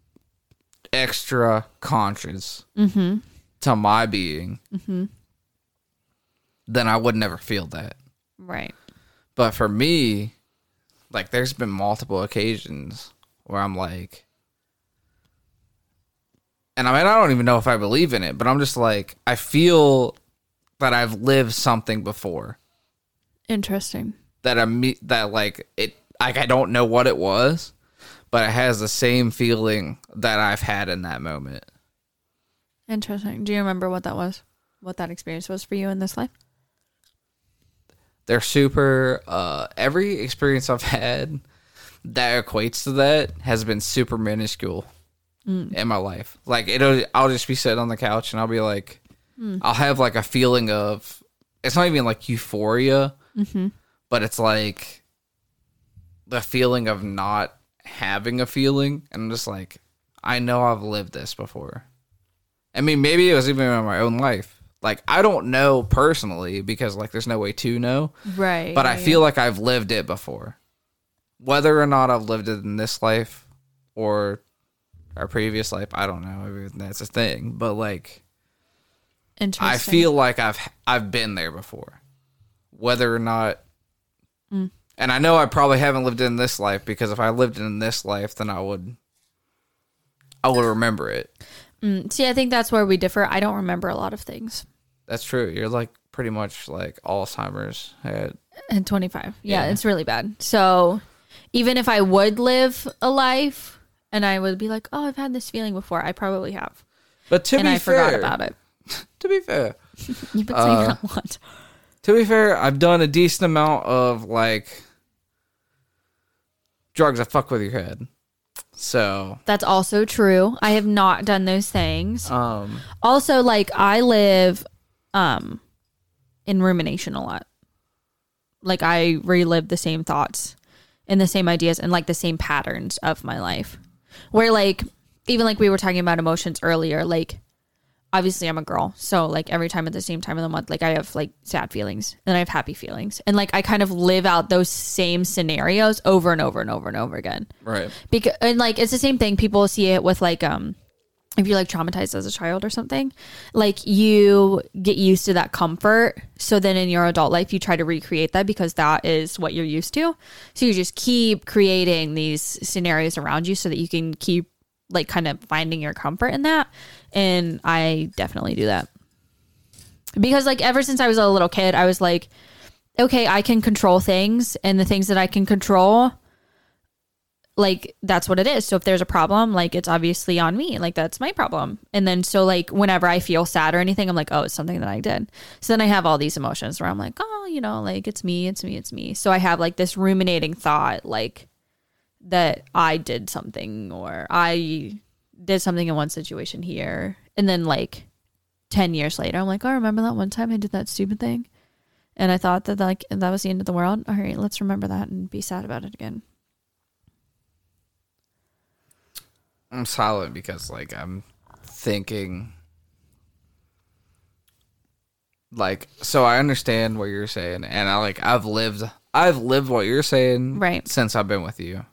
extra conscious to my being, then I would never feel that. Right. But for me, like there's been multiple occasions where I'm like, and I mean, I don't even know if I believe in it, but I'm just like, I feel that I've lived something before. Interesting. That I don't know what it was, but it has the same feeling that I've had in that moment. Interesting. Do you remember what that was? What that experience was for you in this life? They're super, every experience I've had that equates to that has been super minuscule in my life. Like I'll just be sitting on the couch and I'll be like, I'll have like a feeling of, it's not even like euphoria, but it's like the feeling of not having a feeling. And I'm just like, I know I've lived this before. I mean, maybe it was even in my own life. Like, I don't know personally because like there's no way to know. Right. But I feel like I've lived it before. Whether or not I've lived it in this life or our previous life, I don't know. I mean, that's a thing. But like, I feel like I've been there before, whether or not. And I know I probably haven't lived in this life because if I lived in this life, then I would remember it. See, I think that's where we differ. I don't remember a lot of things. That's true. You're like pretty much like Alzheimer's at 25. Yeah, it's really bad. So even if I would live a life and I would be like, oh, I've had this feeling before, I probably have. But to be fair, forgot about it. To be fair, you've been saying that a lot. To be fair, I've done a decent amount of like drugs that fuck with your head. So that's also true. I have not done those things. Also, like I live in rumination a lot. Like I relive the same thoughts and the same ideas and like the same patterns of my life. Where like even like we were talking about emotions earlier, like obviously I'm a girl, so like every time at the same time of the month, like I have like sad feelings and I have happy feelings, and like I kind of live out those same scenarios over and over and over and over again. Right. Because and like it's the same thing. People see it with like if you're like traumatized as a child or something, like you get used to that comfort. So then in your adult life, you try to recreate that because that is what you're used to. So you just keep creating these scenarios around you so that you can keep like kind of finding your comfort in that. And I definitely do that because like ever since I was a little kid, I was like, okay, I can control things, and the things that I can control, like that's what it is. So if there's a problem, like it's obviously on me, like that's my problem. And then so like whenever I feel sad or anything, I'm like, oh, it's something that I did. So then I have all these emotions where I'm like, oh, you know, like it's me. So I have like this ruminating thought like that I did something or I did something in one situation here, and then like 10 years later I'm like, oh, remember that one time I did that stupid thing and I thought that like that was the end of the world. All right, let's remember that and be sad about it again. I'm silent because like I'm thinking like, so I understand what you're saying, and I've lived what you're saying right since I've been with you.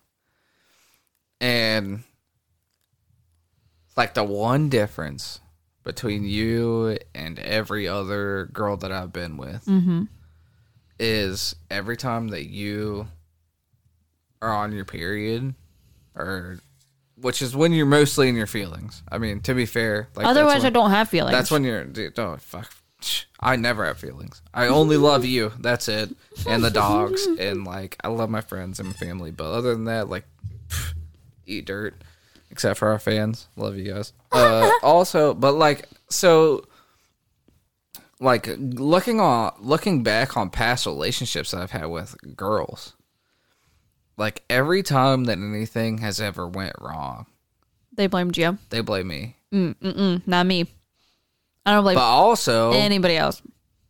And like the one difference between you and every other girl that I've been with is every time that you are on your period, or which is when you're mostly in your feelings. I mean, to be fair, like otherwise I don't have feelings. That's when you're fuck. I never have feelings. I only love you. That's it. And the dogs, and like I love my friends and my family, but other than that, like eat dirt. Except for our fans. Love you guys. Also, but like, so, like, looking back on past relationships that I've had with girls, like, every time that anything has ever went wrong, they blamed you. They blame me. Not me. I don't blame but also anybody else.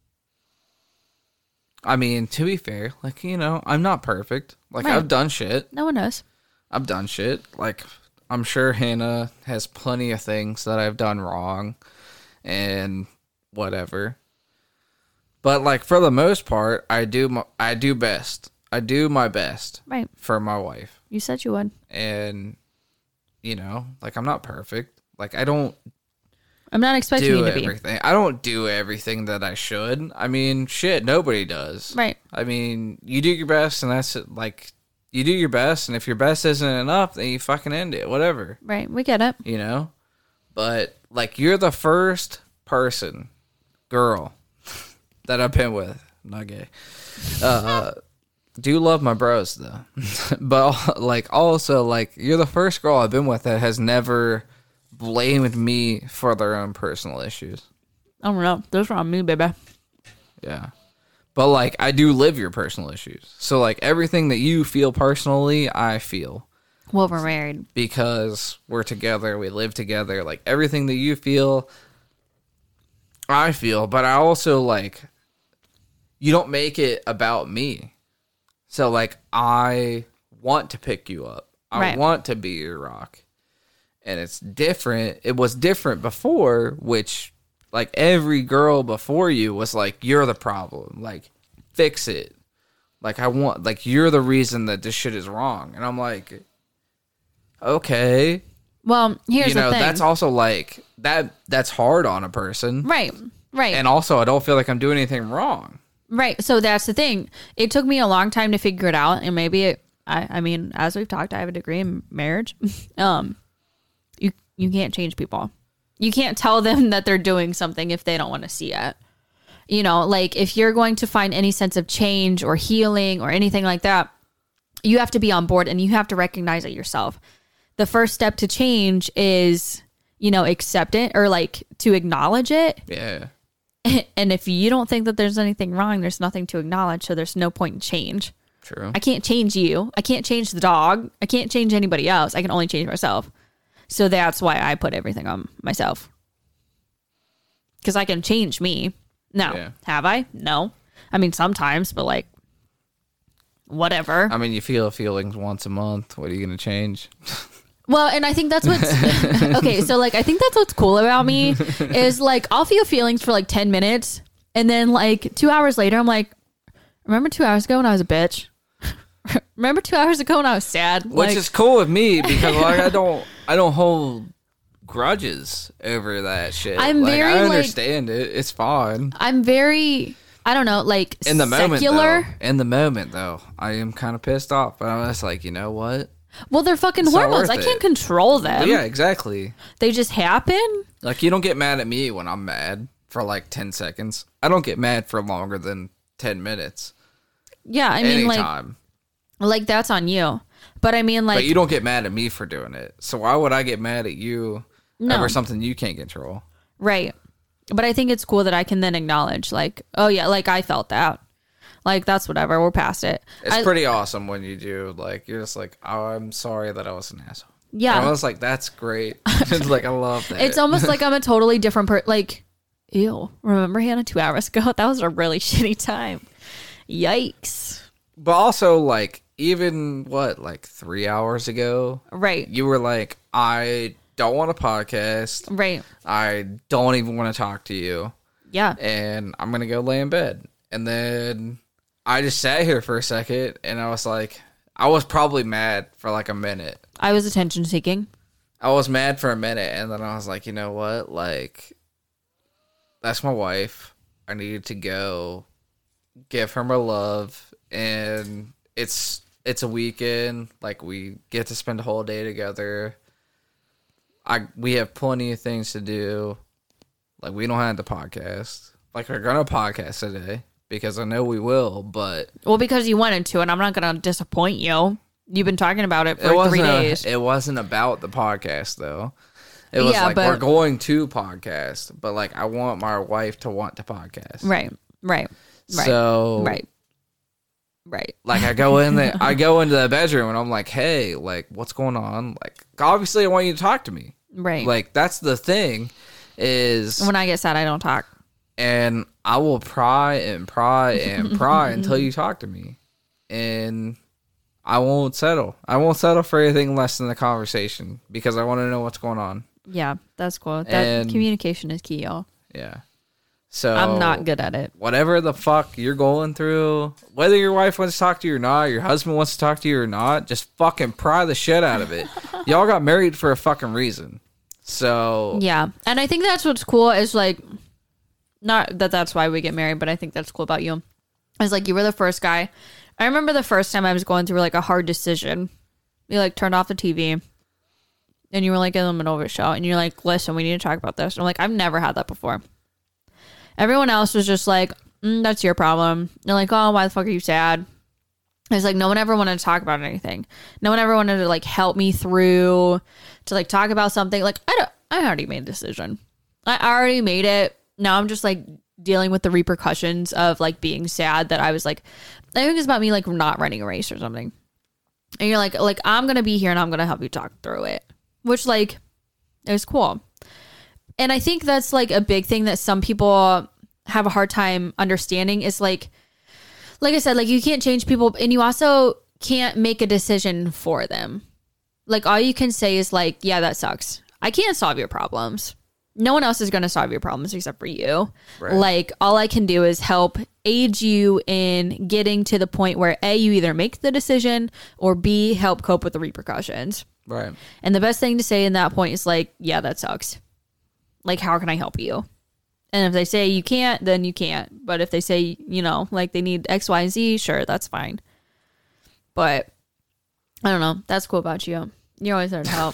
I mean, to be fair, like, you know, I'm not perfect. Like, right. I've done shit. No one knows. I've done shit. Like, I'm sure Hannah has plenty of things that I've done wrong and whatever. But, like, for the most part, I do best. I do my best right. for my wife. You said you would. And, you know, like, I'm not perfect. Like, I'm not expecting you to be. I don't do everything that I should. I mean, shit, nobody does. Right. I mean, you do your best, and that's it. Like, you do your best, and if your best isn't enough, then you fucking end it. Whatever. Right. We get it. You know? But, like, you're the first girl, that I've been with. Not gay. Do love my bros, though. But, like, also, like, you're the first girl I've been with that has never blamed me for their own personal issues. I don't know. Those are on me, baby. Yeah. But, like, I do live your personal issues. So, like, everything that you feel personally, I feel. Well, we're married. Because we're together. We live together. Like, everything that you feel, I feel. But I also, like, you don't make it about me. So, like, I want to pick you up. I want to be your rock. And it's different. It was different before, which, like, every girl before you was like, you're the problem. Like, fix it. Like, you're the reason that this shit is wrong. And I'm like, okay. Well, here's the thing. That's also, like, that's hard on a person. Right. And also, I don't feel like I'm doing anything wrong. Right. So that's the thing. It took me a long time to figure it out. And maybe, I mean, as we've talked, I have a degree in marriage. You can't change people. You can't tell them that they're doing something if they don't want to see it. You know, like, if you're going to find any sense of change or healing or anything like that, you have to be on board and you have to recognize it yourself. The first step to change is, you know, accept it or, like, to acknowledge it. Yeah. And if you don't think that there's anything wrong, there's nothing to acknowledge. So there's no point in change. True. I can't change you. I can't change the dog. I can't change anybody else. I can only change myself. So that's why I put everything on myself. Because I can change me. Now, have I? No. I mean, sometimes, but, like, whatever. I mean, you feel feelings once a month. What are you going to change? Well, and I think that's what's... okay, so, like, I think that's what's cool about me is, like, I'll feel feelings for, like, 10 minutes. And then, like, 2 hours later, I'm like, remember 2 hours ago when I was a bitch? Remember 2 hours ago when I was sad? Which is cool with me because, like, I don't hold grudges over that shit. I understand it. It's fine. I'm very, I don't know, like, in the secular. moment, though, I am kind of pissed off. But I'm just like, you know what? Well, they're fucking hormones. I can't control them. Yeah, exactly. They just happen. Like, you don't get mad at me when I'm mad for, like, 10 seconds. I don't get mad for longer than 10 minutes. Yeah, I mean, anytime. Like, that's on you. But I mean, like... But you don't get mad at me for doing it. So why would I get mad at you over something you can't control? Right. But I think it's cool that I can then acknowledge, like, oh, yeah, like, I felt that. Like, that's whatever. We're past it. It's pretty awesome when you do. Like, you're just like, oh, I'm sorry that I was an asshole. Yeah. And I was like, that's great. It's like, I love that. It's almost like I'm a totally different person. Like, ew. Remember, Hannah, 2 hours ago? That was a really shitty time. Yikes. But also, like, even, 3 hours ago? Right. You were like, I don't want a podcast. Right. I don't even want to talk to you. Yeah. And I'm going to go lay in bed. And then I just sat here for a second, and I was like, I was probably mad for, like, a minute. I was attention seeking. I was mad for a minute, and then I was like, you know what? Like, that's my wife. I needed to go give her my love, and it's a weekend. Like, we get to spend a whole day together. We have plenty of things to do. Like, we don't have to podcast. Like, we're gonna podcast today because I know we will, but well, because you wanted to, and I'm not gonna disappoint you. You've been talking about it for 3 days. It wasn't about the podcast, though. It was we're going to podcast, but like I want my wife to want to podcast. Right. So right. Like I go into the bedroom and I'm like, hey, like what's going on? Like obviously I want you to talk to me. Right. Like that's the thing is when I get sad I don't talk. And I will pry and pry and pry until you talk to me. And I won't settle. I won't settle for anything less than the conversation because I want to know what's going on. Yeah, that's cool. That communication is key, y'all. Yeah. So I'm not good at it. Whatever the fuck you're going through, whether your wife wants to talk to you or not, your husband wants to talk to you or not, just fucking pry the shit out of it. Y'all got married for a fucking reason. So yeah, and I think that's what's cool is like, not that that's why we get married, but I think that's cool about you. Is like you were the first guy. I remember the first time I was going through like a hard decision. You like turned off the TV. And you were like in the middle of a show. And you're like, listen, we need to talk about this. And I'm like, I've never had that before. Everyone else was just like, that's your problem. They're like, oh, why the fuck are you sad? It's like no one ever wanted to talk about anything. No one ever wanted to like help me through to like talk about something. Like I already made a decision. I already made it. Now I'm just like dealing with the repercussions of like being sad that I was like, I think it's about me like not running a race or something. And you're like I'm gonna be here and I'm gonna help you talk through it, which like it was cool. And I think that's like a big thing that some people have a hard time understanding is like I said, like you can't change people and you also can't make a decision for them. Like all you can say is like, yeah, that sucks. I can't solve your problems. No one else is going to solve your problems except for you. Right. Like all I can do is help aid you in getting to the point where A, you either make the decision or B, help cope with the repercussions. Right. And the best thing to say in that point is like, yeah, that sucks. Like, how can I help you? And if they say you can't, then you can't. But if they say, you know, like they need X, Y, and Z, sure, that's fine. But I don't know. That's cool about you. You're always there to help.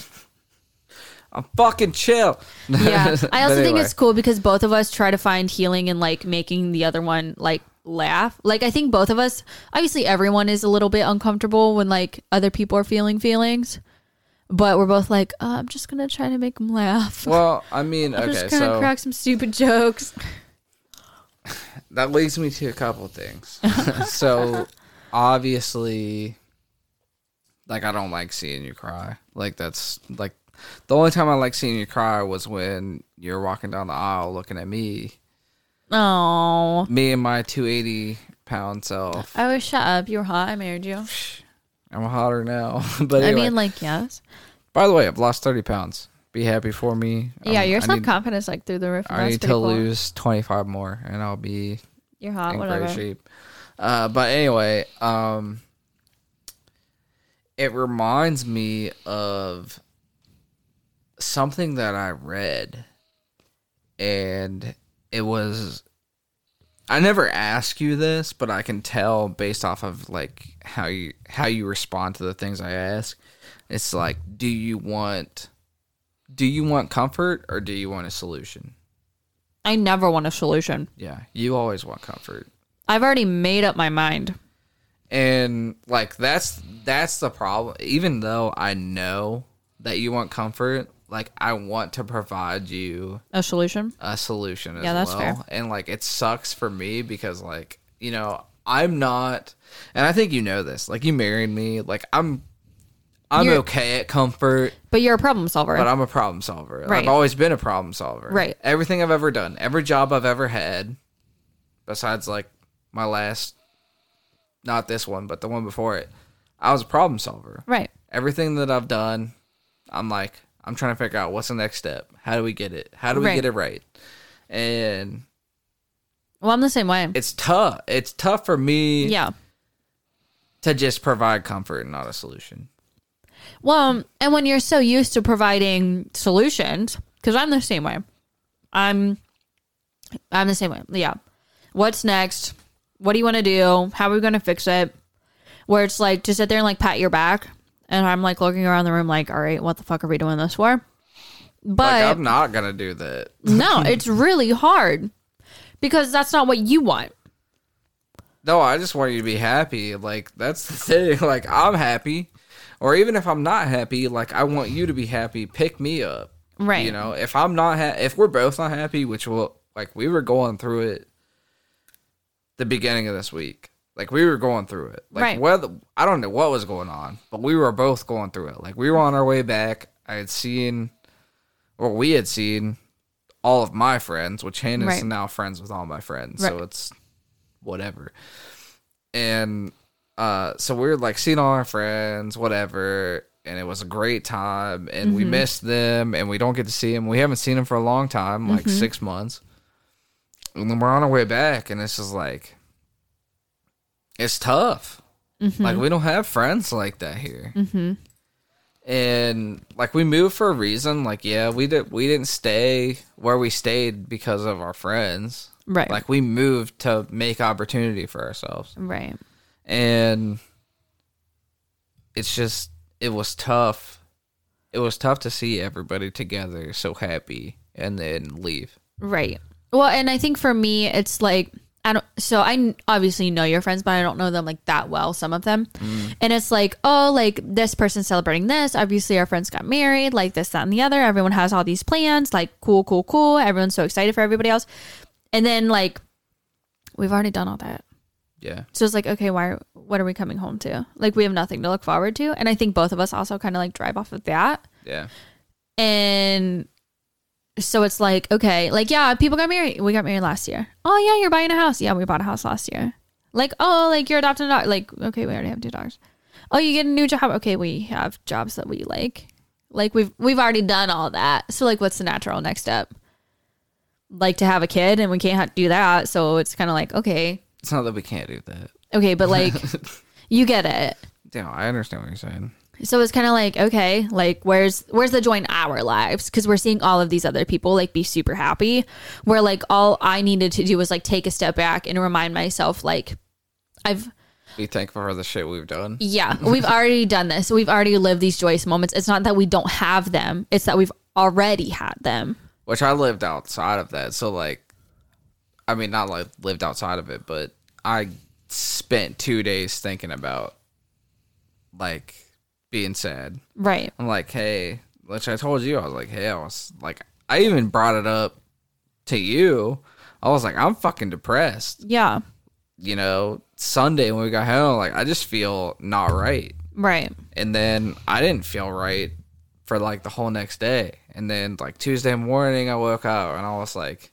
I'm fucking chill. Yeah. I also think it's cool because both of us try to find healing in like making the other one like laugh. Like I think both of us, obviously everyone is a little bit uncomfortable when like other people are feeling feelings. But we're both like, I'm just going to try to make them laugh. Well, I mean, I'm just going to crack some stupid jokes. That leads me to a couple of things. So, obviously, like, I don't like seeing you cry. Like, that's, like, the only time I like seeing you cry was when you're walking down the aisle looking at me. Oh. Me and my 280-pound self. I was shut up. You were hot. I married you. I'm hotter now. But anyway. I mean, like, yes. By the way, I've lost 30 pounds. Be happy for me. Yeah, your self-confidence like through the roof. I need to lose 25 more, and I'll be You're hot, in whatever. great shape. But anyway, it reminds me of something that I read, and it was... I never ask you this, but I can tell based off of like how you respond to the things I ask. It's like, do you want comfort or do you want a solution? I never want a solution. Yeah, you always want comfort. I've already made up my mind. And like that's the problem. Even though I know that you want comfort, like I want to provide you a solution as that's well. Fair. And like it sucks for me because like, you know, I'm not, and I think you know this, like you married me, like I'm okay at comfort. But you're a problem solver. But I'm a problem solver. Right. I've always been a problem solver. Right. Everything I've ever done, every job I've ever had, besides like my last, not this one, but the one before it, I was a problem solver. Right. Everything that I've done, I'm trying to figure out what's the next step. How do we get it? How do we get it right? And well, I'm the same way. It's tough. It's tough for me. Yeah. To just provide comfort and not a solution. Well, and when you're so used to providing solutions, because I'm the same way. I'm the same way. Yeah. What's next? What do you want to do? How are we going to fix it? Where it's like to sit there and like pat your back. And I'm like looking around the room like, all right, what the fuck are we doing this for? But like, I'm not going to do that. No, it's really hard because that's not what you want. No, I just want you to be happy. Like, that's the thing. Like, I'm happy. Or even if I'm not happy, like, I want you to be happy, pick me up. Right. You know, if I'm not if we're both not happy, which we were going through it the beginning of this week. Like, we were going through it. Like, whether I don't know what was going on, but we were both going through it. Like, we were on our way back. We had seen all of my friends, which Hannah's now friends with all my friends. So it's whatever. And so we were, like, seeing all our friends, whatever, and it was a great time, and we missed them, and we don't get to see them. We haven't seen them for a long time, like 6 months. And then we're on our way back, and it's just like, it's tough. Like, we don't have friends like that here. And, like, we moved for a reason. Like, yeah, we didn't stay where we stayed because of our friends. Right. Like, we moved to make opportunity for ourselves. Right. And it's just, it was tough. It was tough to see everybody together so happy and then leave. Right. Well, and I think for me, it's like, I obviously know your friends, but I don't know them like that well, some of them. And it's like, oh, like this person's celebrating this. Obviously our friends got married, like this, that, and the other. Everyone has all these plans, like cool. Everyone's so excited for everybody else. And then like, we've already done all that. Yeah. So it's like, okay, what are we coming home to? Like, we have nothing to look forward to. And I think both of us also kind of like drive off of that. Yeah. And so it's like, okay, like, yeah, people got married. We got married last year. Oh yeah, you're buying a house. Yeah, we bought a house last year. Like, oh, like you're adopting a dog. Like, okay, we already have 2 dogs. Oh, you get a new job. Okay, we have jobs that we like. Like, we've already done all that. So like, what's the natural next step? Like, to have a kid, and we can't do that. So it's kind of like, okay. It's not that we can't do that. Okay, but like, you get it. Yeah, I understand what you're saying. So it's kind of like, okay, like where's the joy in our lives? Because we're seeing all of these other people like be super happy, where like all I needed to do was like take a step back and remind myself, like, be thankful for the shit we've done. Yeah, we've already done this. We've already lived these joyous moments. It's not that we don't have them. It's that we've already had them. Which I lived outside of that. So like, I mean, not like lived outside of it, but I spent 2 days thinking about like being sad. Right. I'm like, hey, which I told you, I was like, hey, I even brought it up to you. I was like, I'm fucking depressed. Yeah. You know, Sunday when we got home, like, I just feel not right. Right. And then I didn't feel right for like the whole next day. And then like Tuesday morning, I woke up and I was like,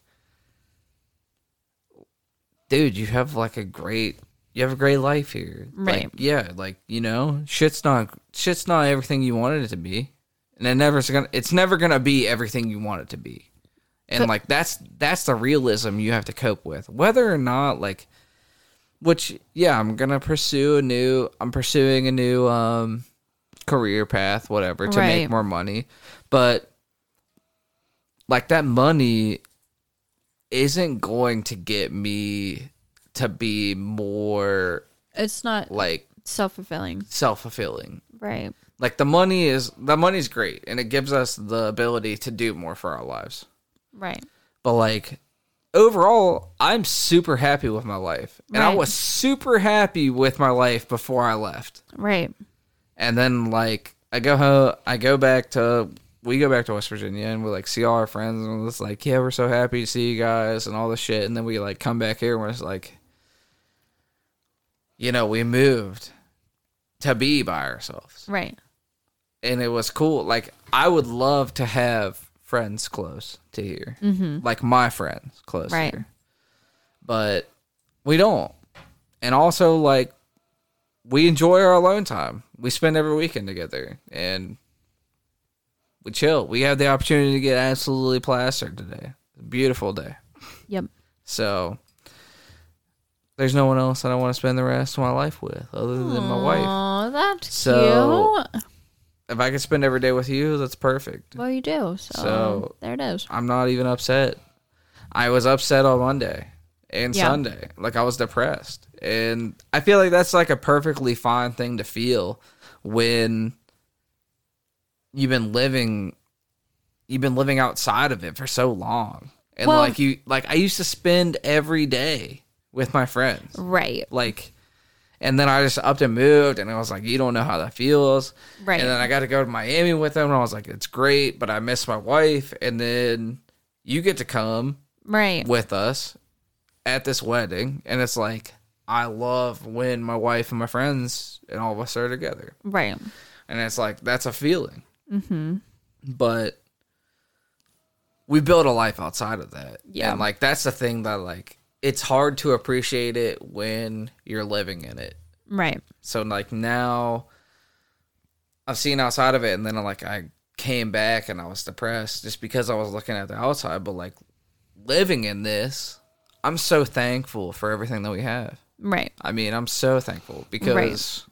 dude, you have a great life here. Right. Like, yeah, like, you know, shit's not everything you wanted it to be. And it's never gonna be everything you want it to be. And like, that's the realism you have to cope with. Whether or not, like, which, yeah, I'm pursuing a new career path, whatever, to make more money. But like, that money isn't going to get me to be more, it's not like self-fulfilling. Right. Like, the money's great, and it gives us the ability to do more for our lives. Right. But like, overall, I'm super happy with my life. And I was super happy with my life before I left. Right. And then like, we go back to West Virginia, and we like see all our friends, and it's like, yeah, we're so happy to see you guys and all this shit. And then we like come back here, and we're just like, you know, we moved to be by ourselves. Right. And it was cool. Like, I would love to have friends close to here. Mm-hmm. Like, my friends close to here. But we don't. And also, like, we enjoy our alone time. We spend every weekend together, and we chill. We have the opportunity to get absolutely plastered today. Beautiful day. Yep. So there's no one else that I want to spend the rest of my life with other than my wife. Oh, that's cute. If I could spend every day with you, that's perfect. Well, you do. So there it is. I'm not even upset. I was upset on Monday and Sunday. Like, I was depressed. And I feel like that's like a perfectly fine thing to feel when you've been living outside of it for so long. And I used to spend every day with my friends. Right. Like, And then I just upped and moved, and I was like, you don't know how that feels. Right. And then I got to go to Miami with them, and I was like, it's great, but I miss my wife. And then you get to come with us at this wedding, and it's like, I love when my wife and my friends and all of us are together. Right. And it's like, that's a feeling. Mm-hmm. But we build a life outside of that. Yeah. And like, that's the thing that like, it's hard to appreciate it when you're living in it. Right. So like now I've seen outside of it, and then I came back and I was depressed just because I was looking at the outside. But like living in this, I'm so thankful for everything that we have. Right. I mean, I'm so thankful because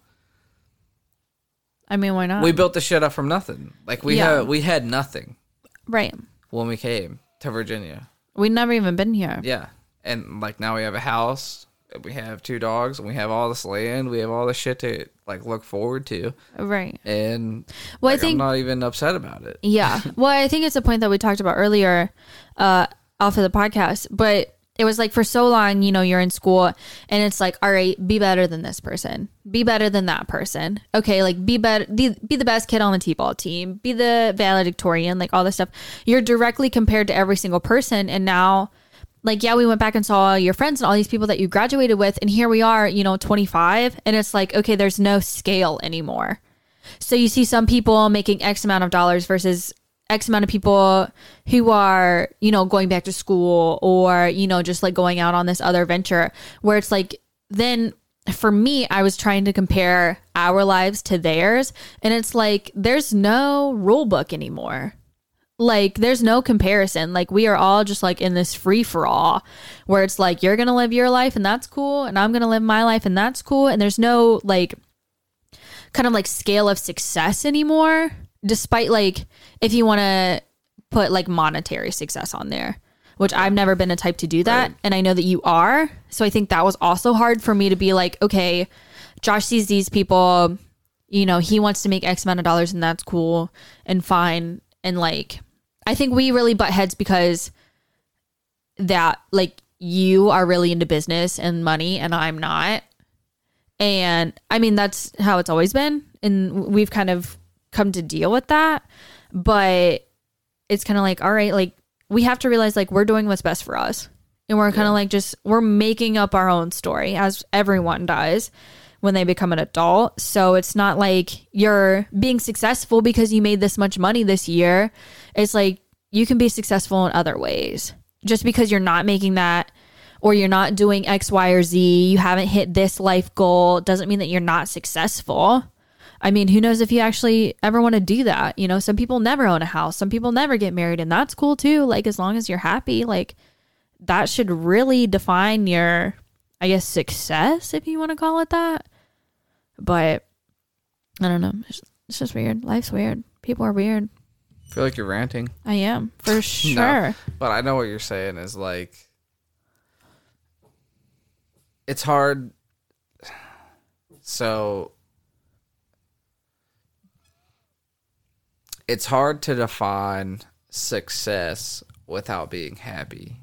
I mean, why not? we built the shit up from nothing. Like we had nothing. Right. When we came to Virginia. We'd never even been here. Yeah. And like now we have a house, we have 2 dogs, and we have all this land, we have all this shit to like look forward to. Right. And I think I'm not even upset about it. Yeah. Well, I think it's a point that we talked about earlier off of the podcast, but it was like for so long, you're in school and it's like, all right, be better than this person, be better than that person. Okay. Like be better, be the best kid on the t-ball team, be the valedictorian, like all this stuff. You're directly compared to every single person. And now like, yeah, we went back and saw your friends and all these people that you graduated with. And here we are, 25. And it's like, okay, there's no scale anymore. So you see some people making X amount of dollars versus X amount of people who are, going back to school or, just like going out on this other venture where it's like, then for me, I was trying to compare our lives to theirs. And it's like, there's no rule book anymore. Like there's no comparison. Like we are all just like in this free for all where it's like, you're going to live your life and that's cool. And I'm going to live my life and that's cool. And there's no like kind of like scale of success anymore. Despite like, if you want to put like monetary success on there, which I've never been a type to do that. Right. And I know that you are. So I think that was also hard for me to be like, okay, Josh sees these people, he wants to make X amount of dollars and that's cool and fine. And like, I think we really butt heads because that like you are really into business and money and I'm not. And I mean, that's how it's always been. And we've kind of come to deal with that, but it's kind of like, all right, like we have to realize like we're doing what's best for us, and we're kind of like we're making up our own story as everyone does when they become an adult. So it's not like you're being successful because you made this much money this year. It's like you can be successful in other ways. Just because you're not making that or you're not doing X, Y, or Z, you haven't hit this life goal, doesn't mean that you're not successful. I mean, who knows if you actually ever want to do that? Some people never own a house. Some people never get married, and that's cool too. Like, as long as you're happy, like that should really define your, I guess, success, if you want to call it that. But I don't know. It's just weird. Life's weird. People are weird. I feel like you're ranting. I am, for sure. No, but I know what you're saying is like, it's hard. So it's hard to define success without being happy.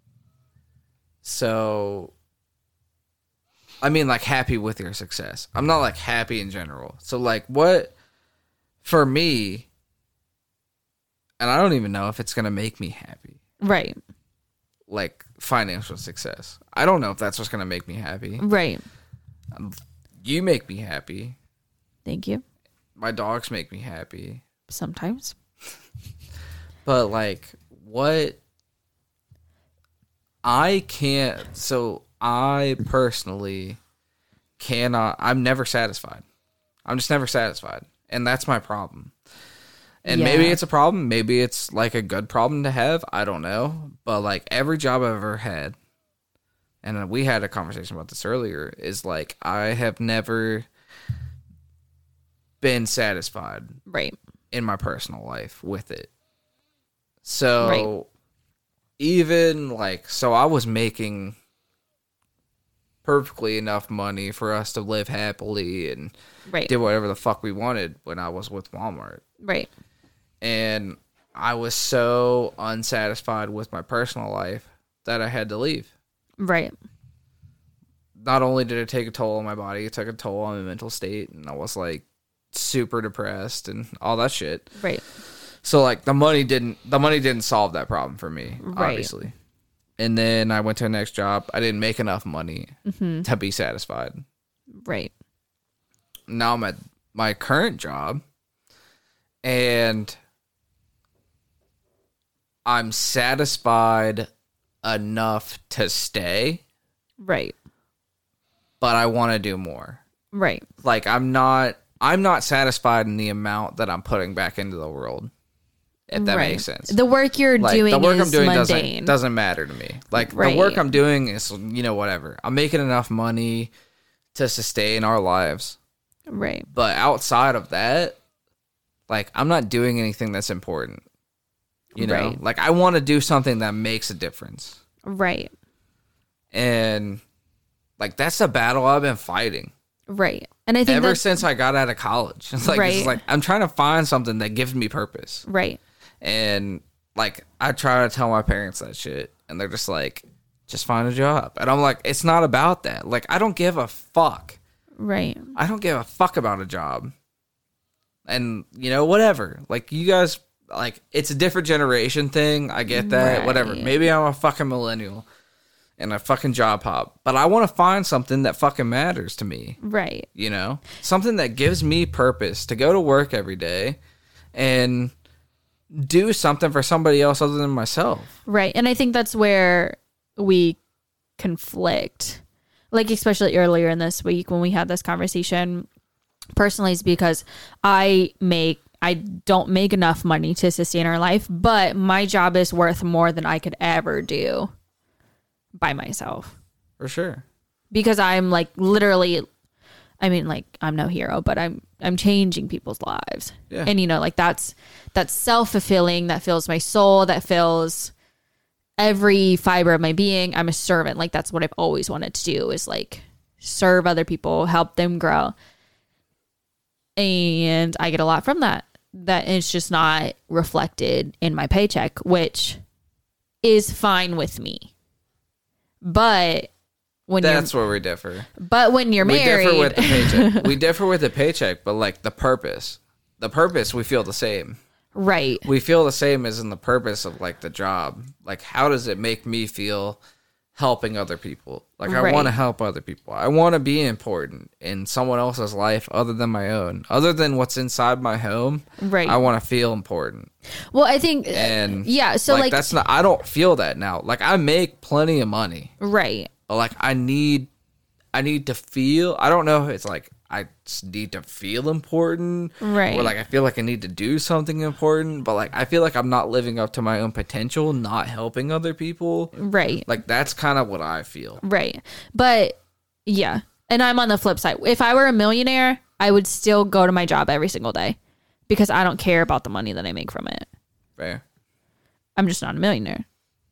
So, I mean, like, happy with your success. I'm not, like, happy in general. So, like, what, for me, and I don't even know if it's going to make me happy. Right. Like, financial success. I don't know if that's what's going to make me happy. Right. You make me happy. Thank you. My dogs make me happy. Sometimes. But like what I can't, so I personally cannot, I'm never satisfied. I'm just never satisfied. And that's my problem. And maybe it's a problem. Maybe it's like a good problem to have. I don't know. But like every job I've ever had, and we had a conversation about this earlier, is like I have never been satisfied. Right. In my personal life with it. So even like, so I was making perfectly enough money for us to live happily and did whatever the fuck we wanted when I was with Walmart. Right. And I was so unsatisfied with my personal life that I had to leave. Right. not only did it take a toll on my body, it took a toll on my mental state, and I was like super depressed and all that shit. Right. So like the money didn't solve that problem for me, obviously. And then I went to the next job. I didn't make enough money to be satisfied. Right. Now I'm at my current job, and I'm satisfied enough to stay. Right. But I want to do more. Right. Like I'm not satisfied in the amount that I'm putting back into the world. If that makes sense. The work you're doing the work is I'm doing mundane. doesn't matter to me. Like the work I'm doing is, whatever. I'm making enough money to sustain our lives. Right. But outside of that, like I'm not doing anything that's important. You know? Right. Like I want to do something that makes a difference. Right. And like that's a battle I've been fighting. Right. And I think ever since I got out of college. It's like I'm trying to find something that gives me purpose. Right. And like I try to tell my parents that shit, and they're just like, just find a job. And I'm like, it's not about that. Like I don't give a fuck. Right. I don't give a fuck about a job. And whatever. Like you guys, like it's a different generation thing. I get that. Right. Whatever. Maybe I'm a fucking millennial and a fucking job hop, but I want to find something that fucking matters to me. Right. Something that gives me purpose to go to work every day and do something for somebody else other than myself. Right. And I think that's where we conflict. Like, especially earlier in this week when we had this conversation, personally, is because I don't make enough money to sustain our life, but my job is worth more than I could ever do by myself. For sure. Because I'm like literally, I mean, like I'm no hero, but I'm changing people's lives. Yeah. And like that's self-fulfilling, that fills my soul, that fills every fiber of my being. I'm a servant. Like that's what I've always wanted to do, is like serve other people, help them grow. And I get a lot from that. That is just not reflected in my paycheck, which is fine with me. But that's where we differ. But when you're married, we differ with the paycheck. We differ with the paycheck, but like the purpose we feel the same. Right. We feel the same as in the purpose of like the job. Like how does it make me feel helping other people? Like I want to help other people. I want to be important in someone else's life other than my own. Other than what's inside my home. Right. I want to feel important. Well, I think so like that's not, I don't feel that now. Like I make plenty of money. Right. But like I need to feel, I don't know if it's like I just need to feel important. Right. Or like I feel like I need to do something important, but like I feel like I'm not living up to my own potential, not helping other people. Right. Like that's kind of what I feel. Right. But yeah. And I'm on the flip side. If I were a millionaire, I would still go to my job every single day because I don't care about the money that I make from it. Fair. I'm just not a millionaire.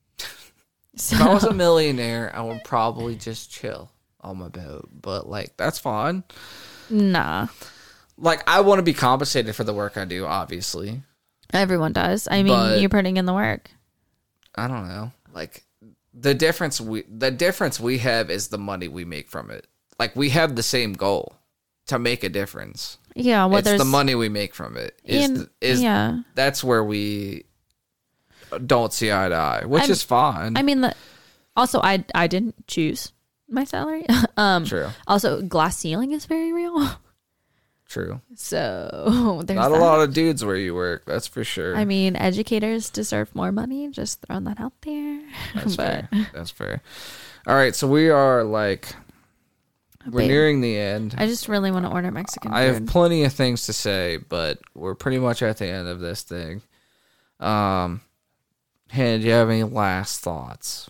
So. If I was a millionaire, I would probably just chill on my boat. But like that's fine. Nah. Like I want to be compensated for the work I do, obviously. Everyone does. I mean, you're putting in the work. I don't know. Like the difference we have is the money we make from it. Like we have the same goal to make a difference. Yeah, well, it's the money we make from it. That's where we don't see eye to eye, which is fine. I mean, also I didn't choose my salary. True. Also, glass ceiling is very real. True. So there's not a lot of dudes where you work. That's for sure. I mean, educators deserve more money. Just throwing that out there. That's fair. That's fair. All right, so we are like we're nearing the end. I just really want to order Mexican food. I have plenty of things to say, but we're pretty much at the end of this thing. Hannah, do you have any last thoughts?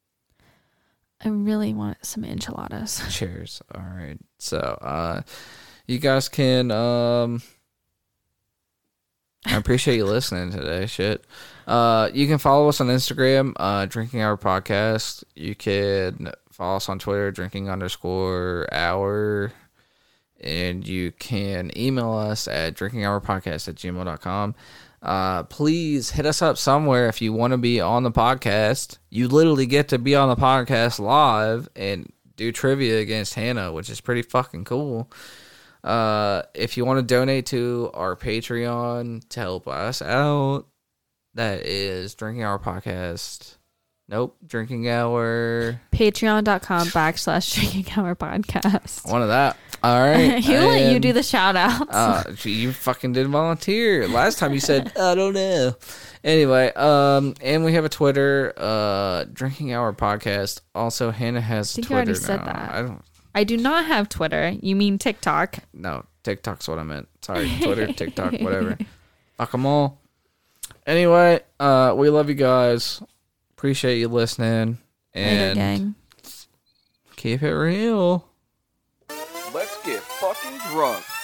I really want some enchiladas. Cheers. All right. So, you guys can, I appreciate you listening today. Shit. You can follow us on Instagram, Drinking Hour Podcast. You can follow us on Twitter, drinking_hour. And you can email us at drinkinghourpodcast@gmail.com. Please hit us up somewhere if you want to be on the podcast. You literally get to be on the podcast live and do trivia against Hannah, which is pretty fucking cool. If you want to donate to our Patreon to help us out, that is Drinking Hour Podcast. Nope, Drinking Hour. Patreon.com/Drinking Hour Podcast. One of that. All right. He'll let you do the shout outs. You fucking did volunteer. Last time you said, I don't know. Anyway, and we have a Twitter, Drinking Hour Podcast. Also, Hannah has a Twitter now. I already said that. I do not have Twitter. You mean TikTok? No, TikTok's what I meant. Sorry, Twitter, TikTok, whatever. Fuck them all. Anyway, we love you guys. Appreciate you listening. And gang. Keep it real. Let's get fucking drunk.